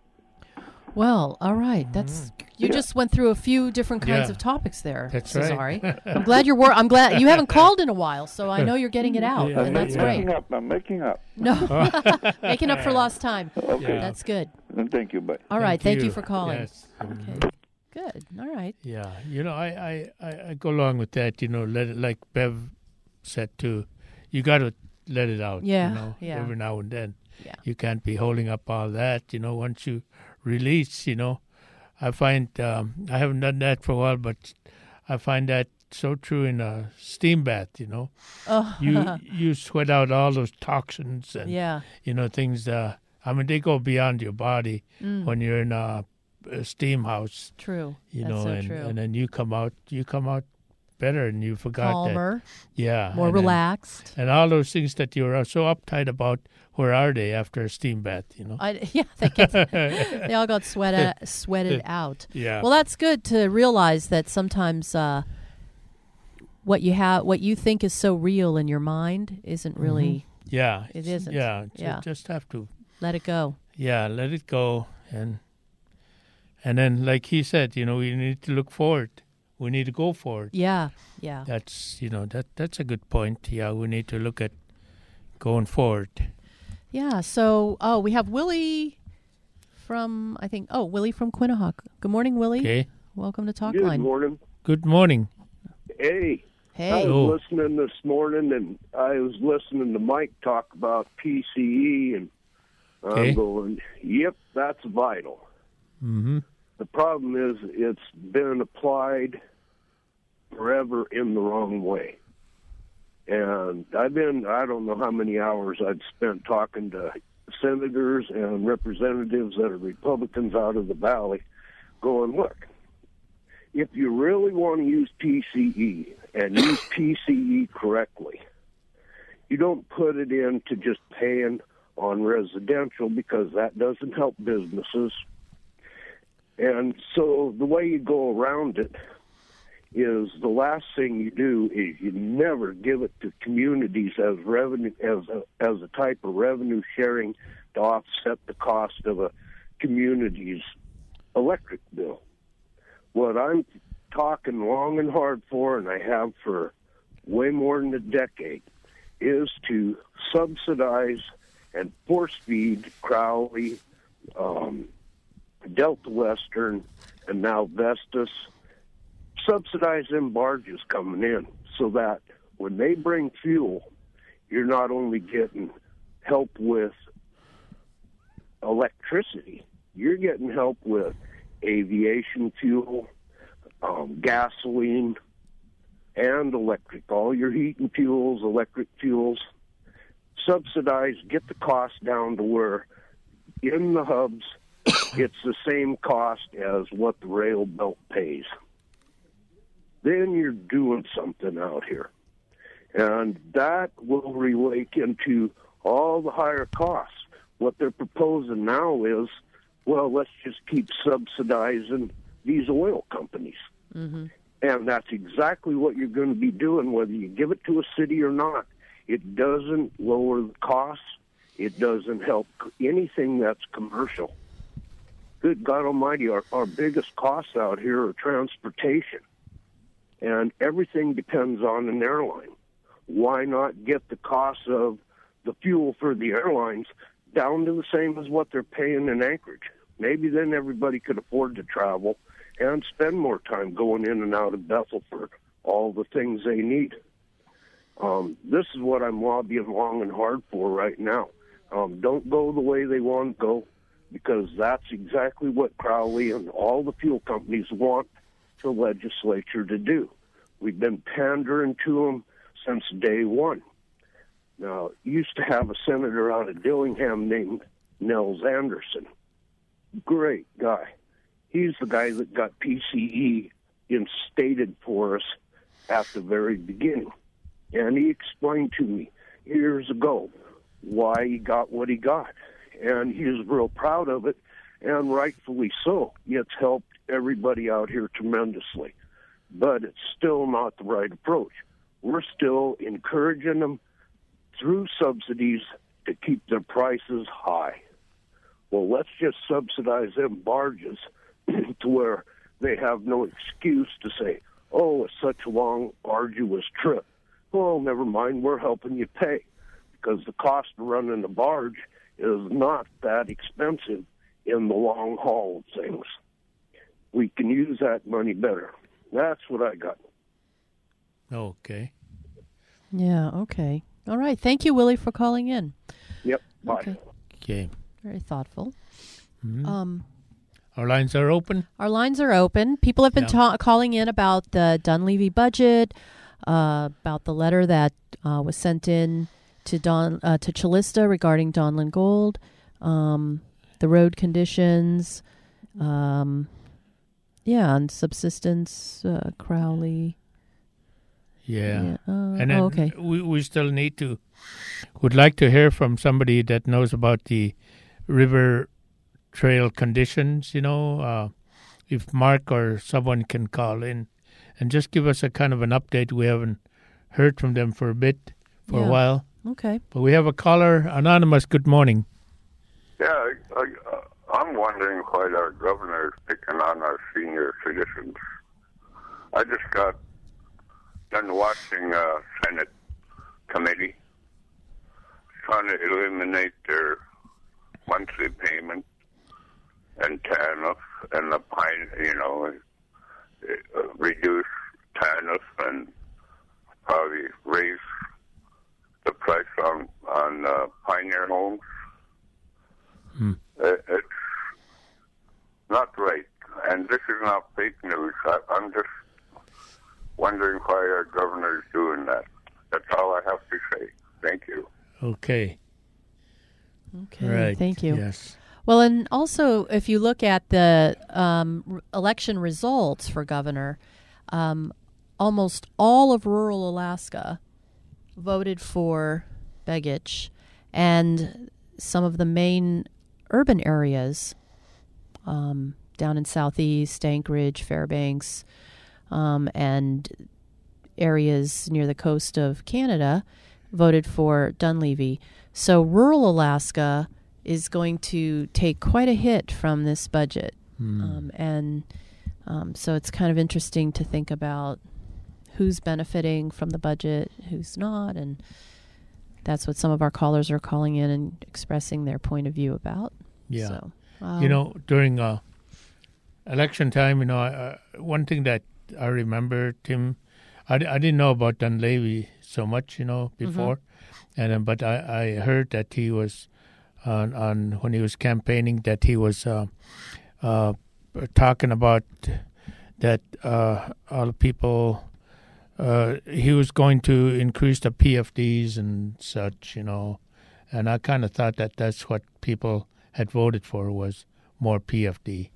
Well, all right. That's you yeah. just went through a few different kinds yeah. of topics there, That's Cesare. right. I'm glad you're. Wor- I'm glad you haven't called in a while, so I know you're getting it out, yeah, and that's I'm great. making up. I'm making up. No, making up for lost time. Okay. Yeah. That's good. Thank you, bye. All Thank right, thank you, you. for calling. Yes. Okay, good. All right. Yeah, you know, I, I, I, I go along with that. You know, let it, like Bev said too. You got to let it out. Yeah, you know, yeah. every now and then. Yeah. You can't be holding up all that. You know, once you release, you know, I find um, I haven't done that for a while, but I find that so true in a steam bath. You know, oh. you you sweat out all those toxins and yeah. you know things. Uh, I mean, they go beyond your body mm. when you're in a, a steam house. True. You That's know, so and, true. and then you come out, you come out better, and you forgot calmer, that. Yeah, more and relaxed, then, and all those things that you were so uptight about. Where are they after a steam bath? You know. I, yeah, they, get, they all got sweat sweated out. Yeah. Well, that's good to realize that sometimes uh, what you have, what you think is so real in your mind, isn't really. Mm-hmm. Yeah. It isn't. Yeah. Yeah. You just have to let it go. Yeah, let it go, and and then, like he said, you know, we need to look forward. We need to go forward. Yeah. Yeah. That's you know that that's a good point. Yeah, we need to look at going forward. Yeah, so, oh, we have Willie from, I think, oh, Willie from Quinnahook. Good morning, Willie. Okay. Welcome to Talkline. Good morning. Good morning. Hey. Hey. I was Hello. listening this morning, and I was listening to Mike talk about P C E, and Okay. I'm going, yep, that's vital. Mm-hmm. The problem is it's been applied forever in the wrong way. And I've been, I don't know how many hours I've spent talking to senators and representatives that are Republicans out of the Valley going, look, if you really want to use P C E and use P C E correctly, you don't put it into just paying on residential because that doesn't help businesses. And so the way you go around it is the last thing you do is you never give it to communities as revenue as a, as a type of revenue sharing to offset the cost of a community's electric bill. What I'm talking long and hard for, and I have for way more than a decade, is to subsidize and force feed Crowley, um, Delta Western, and now Vestas, subsidize them barges coming in so that when they bring fuel, you're not only getting help with electricity, you're getting help with aviation fuel, um, gasoline, and electric. All your heating fuels, electric fuels, subsidize, get the cost down to where in the hubs it's the same cost as what the rail belt pays. Then you're doing something out here. And that will relate into all the higher costs. What they're proposing now is, well, let's just keep subsidizing these oil companies. Mm-hmm. And that's exactly what you're going to be doing, whether you give it to a city or not. It doesn't lower the costs. It doesn't help anything that's commercial. Good God Almighty, our, our biggest costs out here are transportation. And everything depends on an airline. Why not get the cost of the fuel for the airlines down to the same as what they're paying in Anchorage? Maybe then everybody could afford to travel and spend more time going in and out of Bethel for all the things they need. Um, this is what I'm lobbying long and hard for right now. Um, don't go the way they want to go, because that's exactly what Crowley and all the fuel companies want the legislature to do. We've been pandering to them since day one. Now, used to have a senator out of Dillingham named Nels Anderson. Great guy. He's the guy that got P C E instated for us at the very beginning. And he explained to me years ago why he got what he got. And he was real proud of it, and rightfully so. It's helped everybody out here tremendously. But it's still not the right approach. We're still encouraging them through subsidies to keep their prices high. Well, let's just subsidize them barges to where they have no excuse to say, oh, it's such a long, arduous trip. Well, never mind, we're helping you pay, because the cost of running a barge is not that expensive in the long haul of things. We can use that money better. That's what I got. Okay. Yeah, okay. All right. Thank you, Willie, for calling in. Yep, bye. Okay. Okay. Very thoughtful. Mhm. Um, Our lines are open. Our lines are open. People have been Yeah. ta- calling in about the Dunleavy budget, uh, about the letter that uh, was sent in to Don uh, to Chalista regarding Donlin Gold, um, the road conditions, um, yeah, and subsistence, uh, Crowley. Yeah. Yeah, uh, and then oh, okay. we, we still need to, would like to hear from somebody that knows about the river trail conditions, you know, uh, if Mark or someone can call in and just give us a kind of an update. We haven't heard from them for a bit, for Yeah. a while. Okay. But we have a caller, Anonymous. Good morning. Yeah, I, I, uh, I'm wondering why our governor is picking on our senior citizens. I just got done watching a Senate committee trying to eliminate their monthly payment and T A N F and the pine, you know, uh, reduce T A N F and probably raise the price on on uh, pioneer homes. Hmm. Uh, it's not right, and this is not fake news. I, I'm just wondering why our governor is doing that. That's all I have to say. Thank you. Okay. Okay. Right. Thank you. Yes. Well, and also, if you look at the um, r- election results for governor, um, almost all of rural Alaska voted for Begich, and some of the main urban areas um, down in southeast, Anchorage, Fairbanks, um, and areas near the coast of Canada voted for Dunleavy. So rural Alaska is going to take quite a hit from this budget. Hmm. Um, and um, so it's kind of interesting to think about who's benefiting from the budget, who's not, and that's what some of our callers are calling in and expressing their point of view about. Yeah. So, um, you know, during uh, election time, you know, uh, one thing that I remember, Tim, I, I didn't know about Dunleavy so much, you know, before, mm-hmm. and uh, but I, I heard that he was on, on when he was campaigning that he was uh, uh, talking about that uh, all people. Uh, he was going to increase the P F Ds and such, you know, and I kind of thought that that's what people had voted for was more P F D.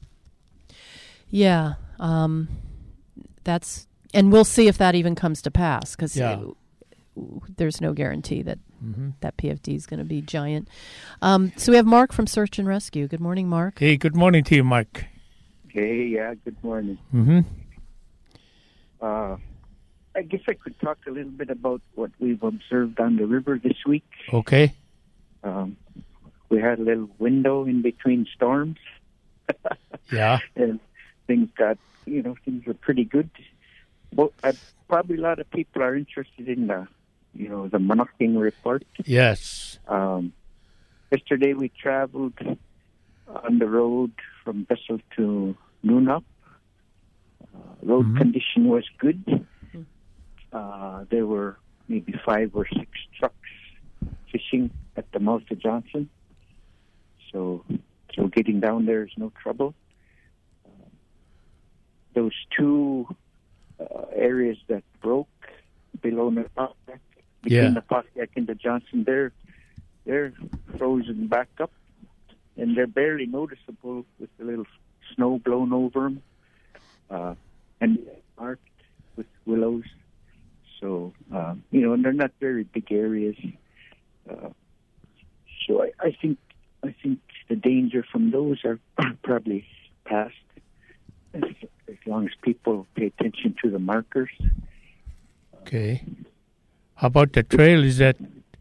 Yeah, um, that's, and we'll see if that even comes to pass, because yeah. there's no guarantee that mm-hmm. that P F D is going to be giant. Um, so we have Mark from Search and Rescue. Good morning, Mark. Hey, good morning to you, Mark. Hey, yeah, good morning. Mm-hmm. Uh, I guess I could talk a little bit about what we've observed on the river this week. Okay. Um, we had a little window in between storms. Yeah. And things got, you know, things were pretty good. Well, I, probably a lot of people are interested in the, you know, the Monocking report. Yes. Um, yesterday we traveled on the road from Bessel to Nunop. Uh, road mm-hmm. condition was good. Uh, there were maybe five or six trucks fishing at the mouth of Johnson. So so getting down there is no trouble. Uh, those two uh, areas that broke below the Napapiak, between yeah. the Napapiak and the Johnson, they're, they're frozen back up. And they're barely noticeable with the little snow blown over them. Uh, and marked with willows. So, um, you know, and they're not very big areas. Uh, so I, I think I think the danger from those are probably past, as, as long as people pay attention to the markers. Okay. How about the trail? Is that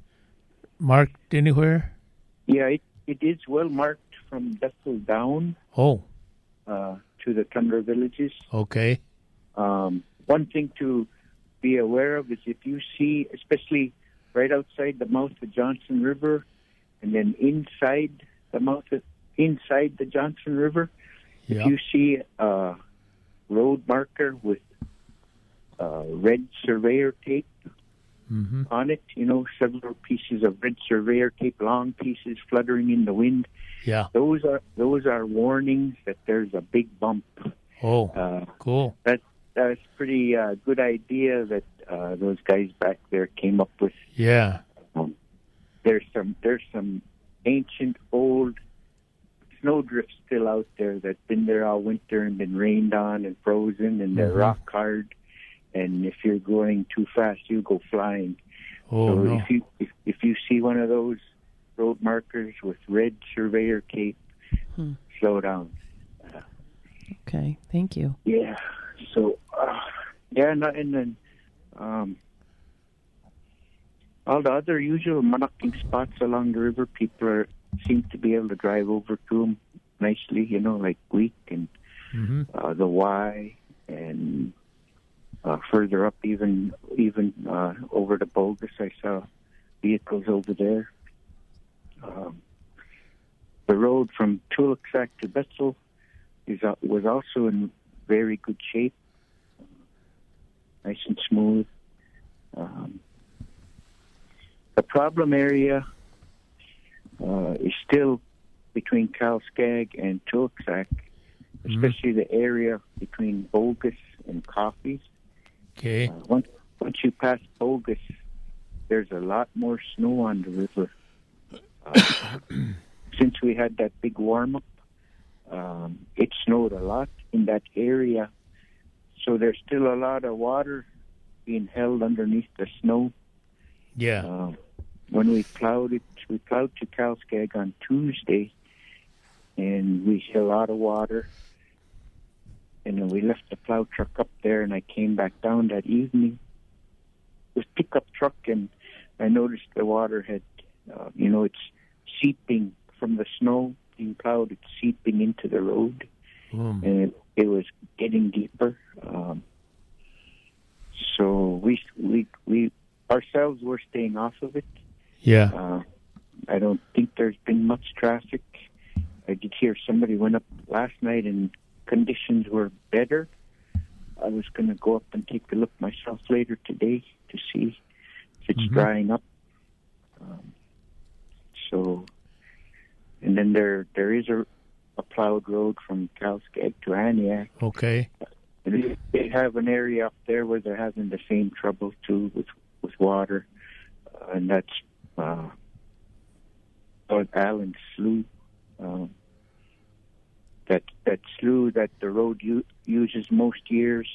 marked anywhere? Yeah, it, it is well marked from Bethel down oh. uh, to the Tundra villages. Okay. Um, one thing to be aware of is if you see, especially right outside the mouth of Johnson River, and then inside the mouth of, inside the Johnson River, yeah. if you see a road marker with uh, red surveyor tape mm-hmm. on it, you know, several pieces of red surveyor tape, long pieces fluttering in the wind. Yeah, those are those are warnings that there's a big bump. Oh, uh, cool. That that's pretty uh, good idea that uh, those guys back there came up with. Yeah. Um, there's some there's some ancient old snowdrifts still out there that's been there all winter and been rained on and frozen, and they're mm-hmm. rock hard. And if you're going too fast, you go flying. Oh, so no. if you if, if you see one of those road markers with red surveyor tape, hmm. slow down. Uh, okay, thank you. Yeah. So uh, yeah, and, and then um, all the other usual monocking spots along the river, people are, seem to be able to drive over to them nicely. You know, like Week and mm-hmm. uh, the Y and. Uh, further up, even even uh, over to Bogus, I saw vehicles over there. Um, the road from Tulaksak to Betzel is uh, was also in very good shape, nice and smooth. Um, the problem area uh, is still between Kalskag and Tulaksak, especially mm-hmm. the area between Bogus and Coffees. Okay. Uh, once, once you pass Bogus, there's a lot more snow on the river. Uh, since we had that big warm-up, um, it snowed a lot in that area. So there's still a lot of water being held underneath the snow. Yeah. Uh, when we plowed it, we plowed to Kalskag on Tuesday, and we hit a lot of water. and then we left the plow truck up there, and I came back down that evening. It was pickup truck, and I noticed the water had, uh, you know, it's seeping from the snow being plowed. It's seeping into the road, Mm. and it, it was getting deeper. Um, so we we we ourselves were staying off of it. Yeah. Uh, I don't think there's been much traffic. I did hear somebody went up last night and conditions were better. I was going to go up and take a look myself later today to see if it's Mm-hmm. drying up. Um, so, and then there there is a, a plowed road from Calskag to Aniak. Okay. And they have an area up there where they're having the same trouble too with with water, uh, and that's uh, Lord Allen Slough. Um, that that slough that the road u- uses most years,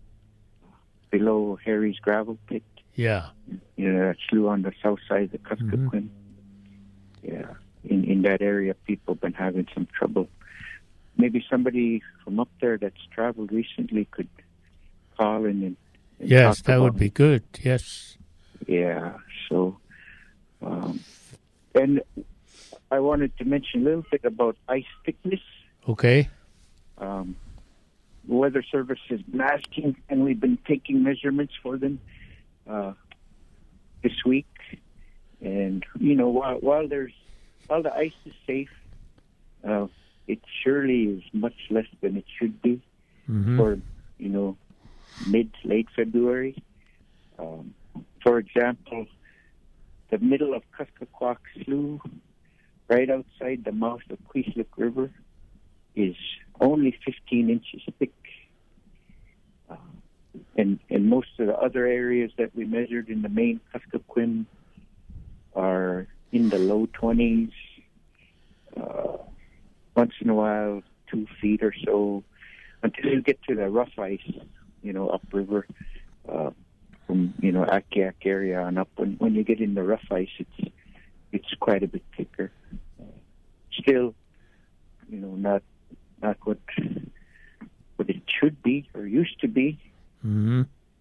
below Harry's gravel pit. Yeah. You know, that slough on the south side of the Kuskokwim. Yeah, in in that area, people have been having some trouble. Maybe somebody from up there that's traveled recently could call in and, and Yes, talk that would about be it. good. Yes. Yeah, so, um, and I wanted to mention a little bit about ice thickness. Okay. Um, the Weather Service has been asking, and we've been taking measurements for them uh, this week. And you know, while while there's while the ice is safe, uh, it surely is much less than it should be Mhm. for you know mid late February. Um, for example, the middle of Kuskokwak Slough, right outside the mouth of Queeslick River, is only fifteen inches thick. Uh, and, and most of the other areas that we measured in the main Kuskokwim are in the low twenties. Uh, once in a while, two feet or so, until you get to the rough ice, you know, upriver, uh, from, you know, Akiak area on up. When, when you get in the rough ice, it's it's quite a bit thicker. Uh, still, you know, not not what what it should be or used to be. Mm-hmm.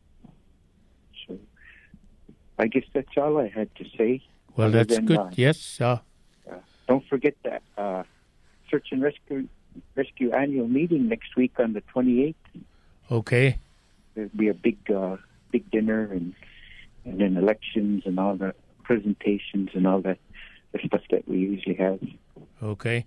So I guess that's all I had to say. Well, Other that's than, good. uh, Yes. Uh, uh, don't forget that uh, Search and Rescue Rescue annual meeting next week on the twenty-eighth. okay. There'll be a big uh, big dinner and and then elections and all the presentations and all that the stuff that we usually have. Okay.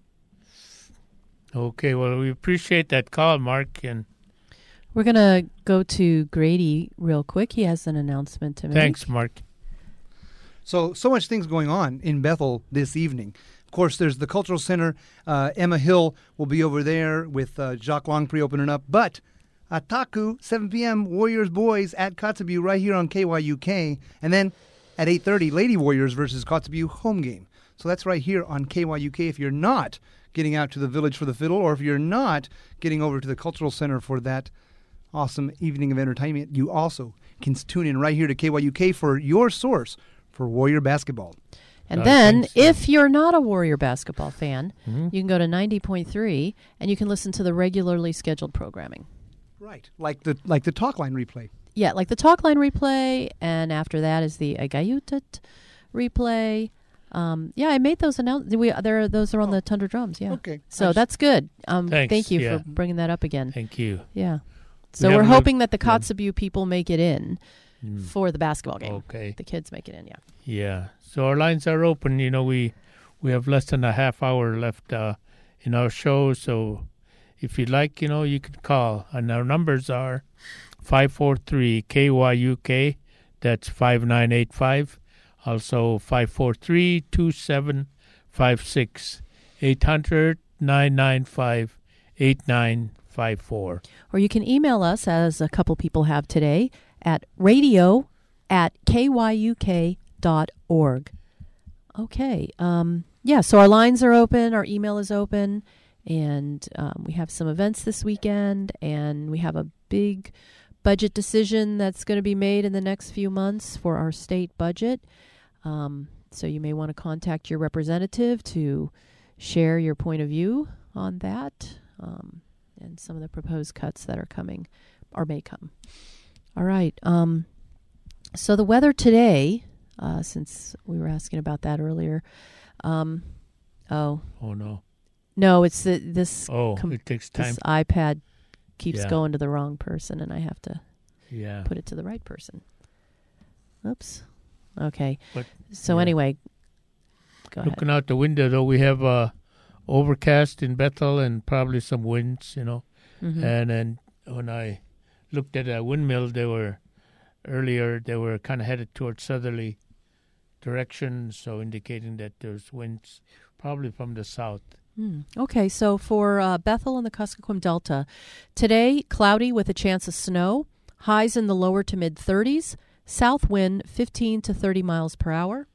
Okay. Well, we appreciate that call, Mark. And We're going to go to Grady real quick. He has an announcement to make. thanks, Mark. So, so much things going on in Bethel this evening. Of course, there's the Cultural Center. Uh, Emma Hill will be over there with uh, Jacques Longpré opening up. But Ataku, seven p.m., Warriors Boys at Kotzebue right here on K Y U K. And then at eight thirty, Lady Warriors versus Kotzebue home game. So that's right here on K Y U K. If you're not getting out to the Village for the Fiddle, or if you're not getting over to the Cultural Center for that awesome evening of entertainment, you also can tune in right here to K Y U K for your source for Warrior basketball. And then, if you're not a Warrior basketball fan, Mhm. you can go to ninety point three and you can listen to the regularly scheduled programming. Right, like the like the talk line replay. Yeah, like the talk line replay, and after that is the Agayutat replay. Um, yeah, I made those announcements. We there, those are on the Tundra Drums. Yeah. Okay. So I just- that's good. Um, Thanks, thank you yeah. for bringing that up again. Thank you. Yeah. We So we're haven't hoping lived- that the Kotzebue people make it in Mm. for the basketball game. Okay. The kids make it in. Yeah. Yeah. So our lines are open. You know, we we have less than a half hour left uh, in our show. So if you'd like, you know, you can call. And our numbers are five four three K Y U K. That's five nine eight five. Also five four three two seven five six. eight hundred nine nine five eight nine five four. Or you can email us, as a couple people have today, at radio at K Y U K dot org. Okay. Um, yeah, so our lines are open, our email is open, and um, we have some events this weekend, and we have a big budget decision that's going to be made in the next few months for our state budget. Um, so you may want to contact your representative to share your point of view on that. Um, and some of the proposed cuts that are coming or may come. All right. Um, so the weather today, uh, since we were asking about that earlier. Um, oh. Oh, no. No, it's the, this. Oh, it takes time. This iPad keeps Yeah. going to the wrong person, and I have to Yeah. put it to the right person. Oops. Okay. But, so yeah. anyway, go ahead. Looking out the window, though, we have uh, overcast in Bethel and probably some winds, you know. Mhm. And then when I looked at a windmill, they were earlier, they were kind of headed towards southerly direction, so indicating that there's winds probably from the south. Hmm. Okay, so for uh, Bethel and the Kuskokwim Delta, today cloudy with a chance of snow, highs in the lower to mid thirties, south wind fifteen to thirty miles per hour.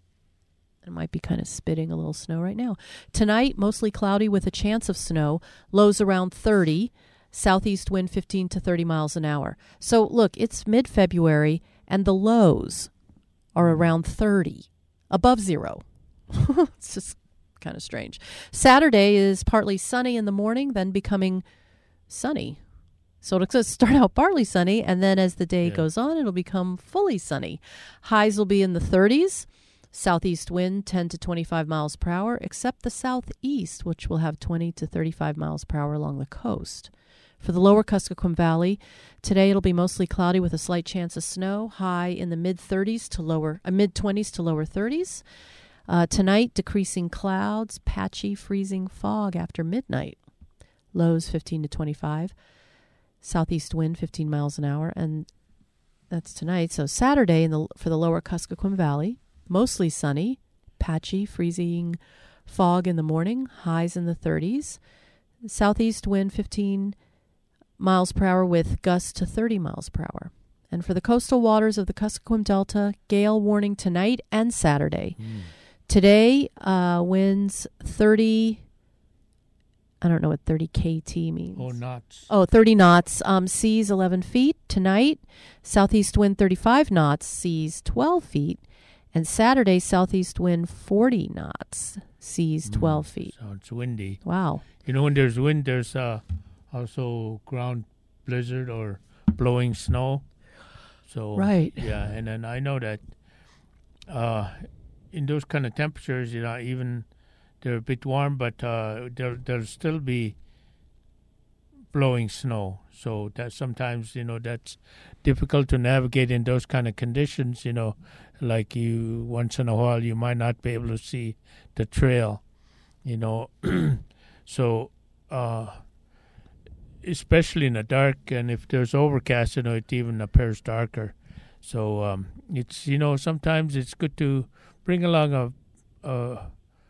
It might be kind of spitting a little snow right now. Tonight, mostly cloudy with a chance of snow, lows around thirty, southeast wind fifteen to thirty miles an hour. So look, it's mid-February and the lows are around thirty, above zero. It's just kind of strange. Saturday is partly sunny in the morning, then becoming sunny. So it'll start out partly sunny, and then as the day Yeah. goes on, it'll become fully sunny. Highs will be in the thirties. Southeast wind ten to twenty-five miles per hour, except the southeast, which will have twenty to thirty-five miles per hour along the coast. For the lower Kuskokwim Valley, today it'll be mostly cloudy with a slight chance of snow, high in the mid-thirties to lower, uh, mid-twenties to lower thirties. Uh, tonight, decreasing clouds, patchy freezing fog after midnight. Lows fifteen to twenty-five. Southeast wind fifteen miles an hour, and that's tonight. So Saturday in the for the lower Kuskokwim Valley, mostly sunny, patchy freezing fog in the morning, highs in the thirties. Southeast wind fifteen miles per hour with gusts to thirty miles per hour. And for the coastal waters of the Kuskokwim Delta, gale warning tonight and Saturday. Mm. Today, uh, winds thirty, I don't know what thirty K T means. Oh, knots. Oh, thirty knots. Um, seas eleven feet. Tonight, southeast wind thirty-five knots, seas twelve feet. And Saturday, southeast wind forty knots, seas twelve feet. So it's windy. Wow. You know, when there's wind, there's uh, also ground blizzard or blowing snow. So Right. Yeah, and then I know that uh, in those kind of temperatures, you know, even they're a bit warm, but uh, there there'll still be blowing snow. So that sometimes, you know, that's difficult to navigate in those kind of conditions. You know, like you once in a while you might not be able to see the trail. You know, so uh, especially in the dark, and if there's overcast, you know, it even appears darker. So um, it's, you know, sometimes it's good to bring along a a,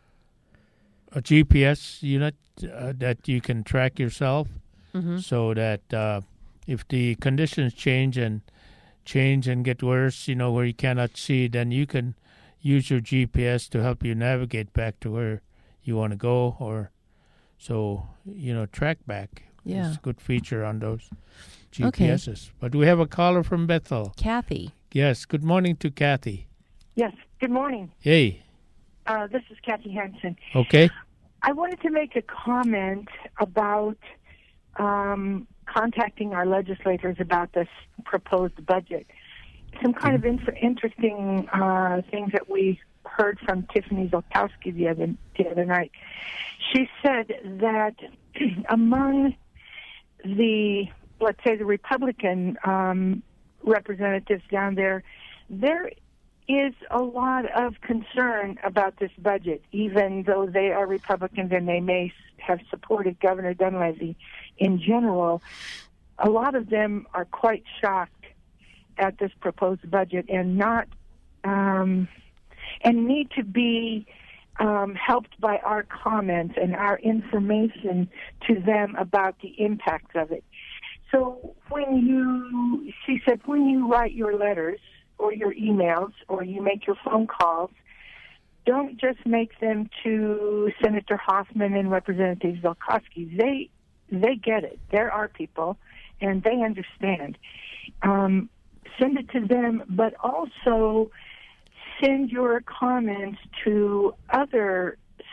a G P S unit uh, that you can track yourself, Mhm. so that uh, if the conditions change and change and get worse, you know, where you cannot see, then you can use your G P S to help you navigate back to where you want to go, or so, you know, track back. Yeah. It's a good feature on those Okay. G P S's. But we have a caller from Bethel. Kathy. Yes, good morning to Kathy. Yes, good morning. Hey, Uh, this is Kathy Hansen. okay. I wanted to make a comment about um, contacting our legislators about this proposed budget. Some kind of inter- interesting uh, things that we heard from Tiffany Zolkowski the other, the other night. She said that among the, let's say, the Republican um, representatives down there, there is a lot of concern about this budget, even though they are Republicans and they may have supported Governor Dunleavy in general. A lot of them are quite shocked at this proposed budget and not um, and need to be um, helped by our comments and our information to them about the impacts of it. So when you, she said, when you write your letters or your emails or you make your phone calls, don't just make them to Senator Hoffman and Representative Zolkowski. They they get it. They're our people, and they understand. Um, send it to them, but also send your comments to other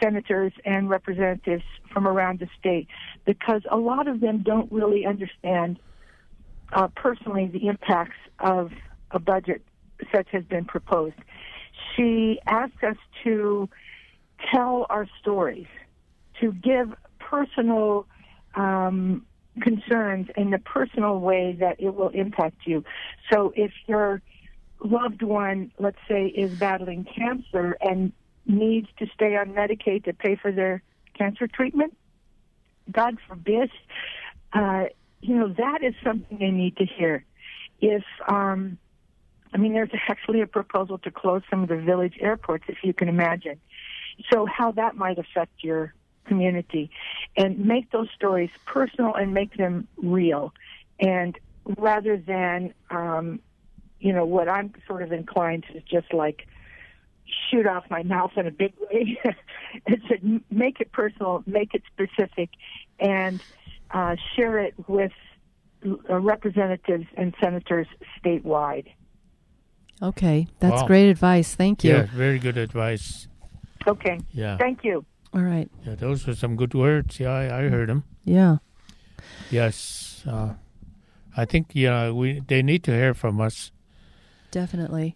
senators and representatives from around the state, because a lot of them don't really understand uh, personally the impacts of a budget such has been proposed. She asked us to tell our stories, to give personal um, concerns in the personal way that it will impact you. So if your loved one, let's say, is battling cancer and needs to stay on Medicaid to pay for their cancer treatment, God forbid, uh, you know, that is something they need to hear. If, um, I mean, there's actually a proposal to close some of the village airports, if you can imagine. So how that might affect your community, and make those stories personal and make them real. And rather than, um, you know, what I'm sort of inclined to just like shoot off my mouth in a big way, it's to make it personal, make it specific, and uh, share it with uh, representatives and senators statewide. Okay, that's Wow. great advice. Thank you. Yeah, very good advice. Okay. Yeah. Thank you. All right. Yeah, those were some good words. Yeah, I, I heard them. Yeah. Yes. Uh, I think yeah, we they need to hear from us. Definitely.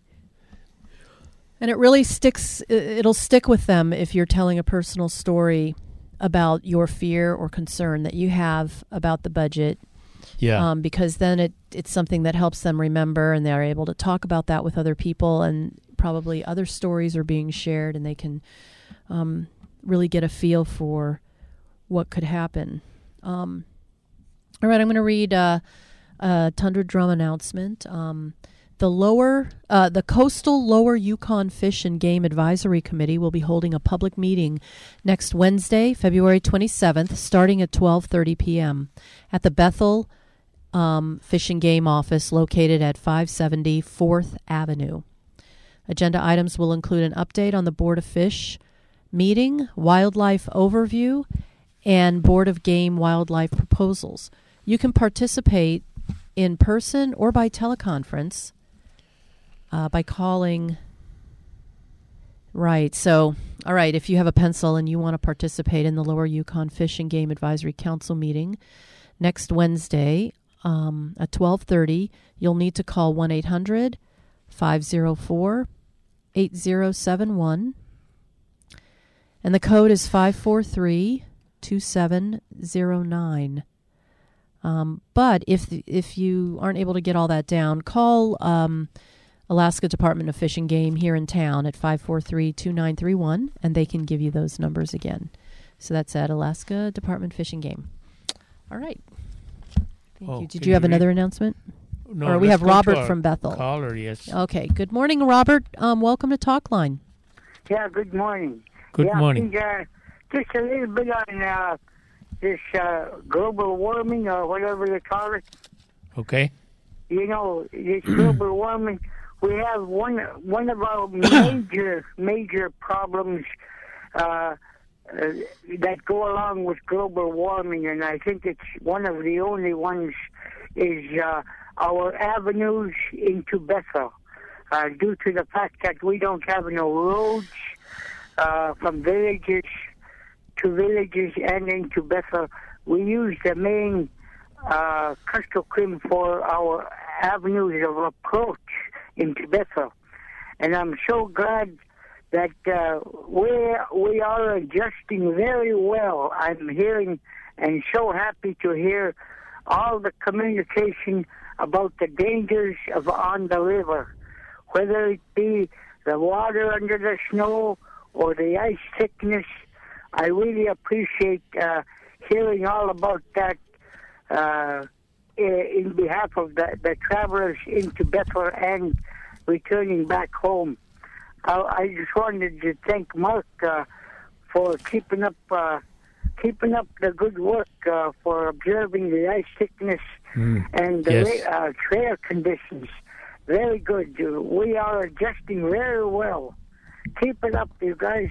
And it really sticks, it'll stick with them if you're telling a personal story about your fear or concern that you have about the budget. Yeah. Um, because then it it's something that helps them remember, and they're able to talk about that with other people, and probably other stories are being shared, and they can um, really get a feel for what could happen. Um, all right, I'm going to read uh, a Tundra Drum announcement. Um, the lower, uh, the Coastal Lower Yukon Fish and Game Advisory Committee will be holding a public meeting next Wednesday, February twenty-seventh, starting at twelve thirty p.m. at the Bethel um, Fish and Game office located at five seventy fourth Avenue. Agenda items will include an update on the Board of Fish meeting, wildlife overview, and Board of Game wildlife proposals. You can participate in person or by teleconference uh, by calling. Right. So, all right, if you have a pencil and you want to participate in the Lower Yukon Fish and Game Advisory Council meeting next Wednesday um, at twelve thirty, you'll need to call one eight hundred five oh four eight oh seven one. And the code is five four three two seven zero nine. Um, but if if you aren't able to get all that down, call um, Alaska Department of Fish and Game here in town at five four three two nine three one, and they can give you those numbers again. So that's at Alaska Department Fish and Game. All right. Thank Oh, you. Did can you have you read- another announcement? No, or we let's have go to Robert our from Bethel. Caller, yes. Okay. Good morning, Robert. Um, welcome to Talkline. Yeah, good morning. Good yeah, morning. please, uh, just a little bit on uh, this uh, global warming or whatever they call it. Okay. You know, this global warming, we have one one of our major, major problems uh, uh, that go along with global warming, and I think it's one of the only ones, is uh, our avenues into Bethel. Uh, due to the fact that we don't have no roads uh, from villages to villages and into Bethel, we use the main uh, Kuskokwim for our avenues of approach into Bethel. And I'm so glad that uh, we we are adjusting very well. I'm hearing and so happy to hear all the communication about the dangers of on the river, whether it be the water under the snow or the ice thickness. I really appreciate uh, hearing all about that uh, in behalf of the, the travelers into Bethel and returning back home. I, I just wanted to thank Mark uh, for keeping up uh, keeping up the good work uh, for observing the ice thickness Mm. and the Yes. ra- uh, trail conditions. Very good. Uh, We are adjusting very well. Keep it up, you guys.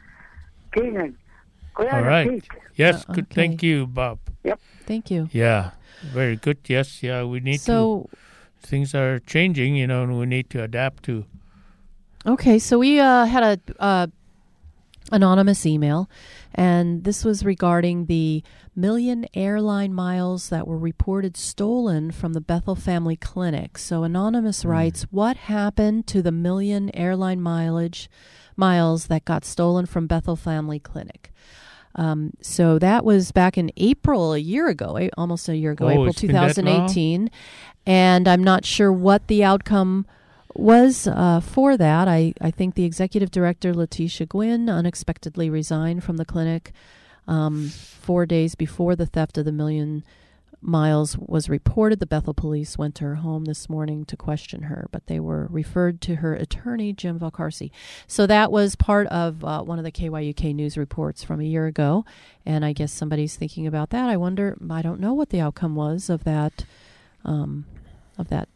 Keenan. Good All right. appetit. Yes, Uh, good. okay. Thank you, Bob. Yep. Thank you. Yeah, very good. Yes, yeah, we need So- to. Things are changing, you know, and we need to adapt to. Okay, so we uh, had a uh, anonymous email, and this was regarding the million airline miles that were reported stolen from the Bethel Family Clinic. So Anonymous mm. writes, what happened to the million airline mileage miles that got stolen from Bethel Family Clinic? Um, so that was back in April, a year ago, eh, almost a year ago, oh, April twenty eighteen. And I'm not sure what the outcome was uh, for that. I, I think the executive director, Letitia Gwynn, unexpectedly resigned from the clinic um, four days before the theft of the million miles was reported. The Bethel police went to her home this morning to question her, but they were referred to her attorney, Jim Valcarce. So that was part of uh, one of the K Y U K news reports from a year ago, and I guess somebody's thinking about that. I wonder, I don't know what the outcome was of that, um, of that.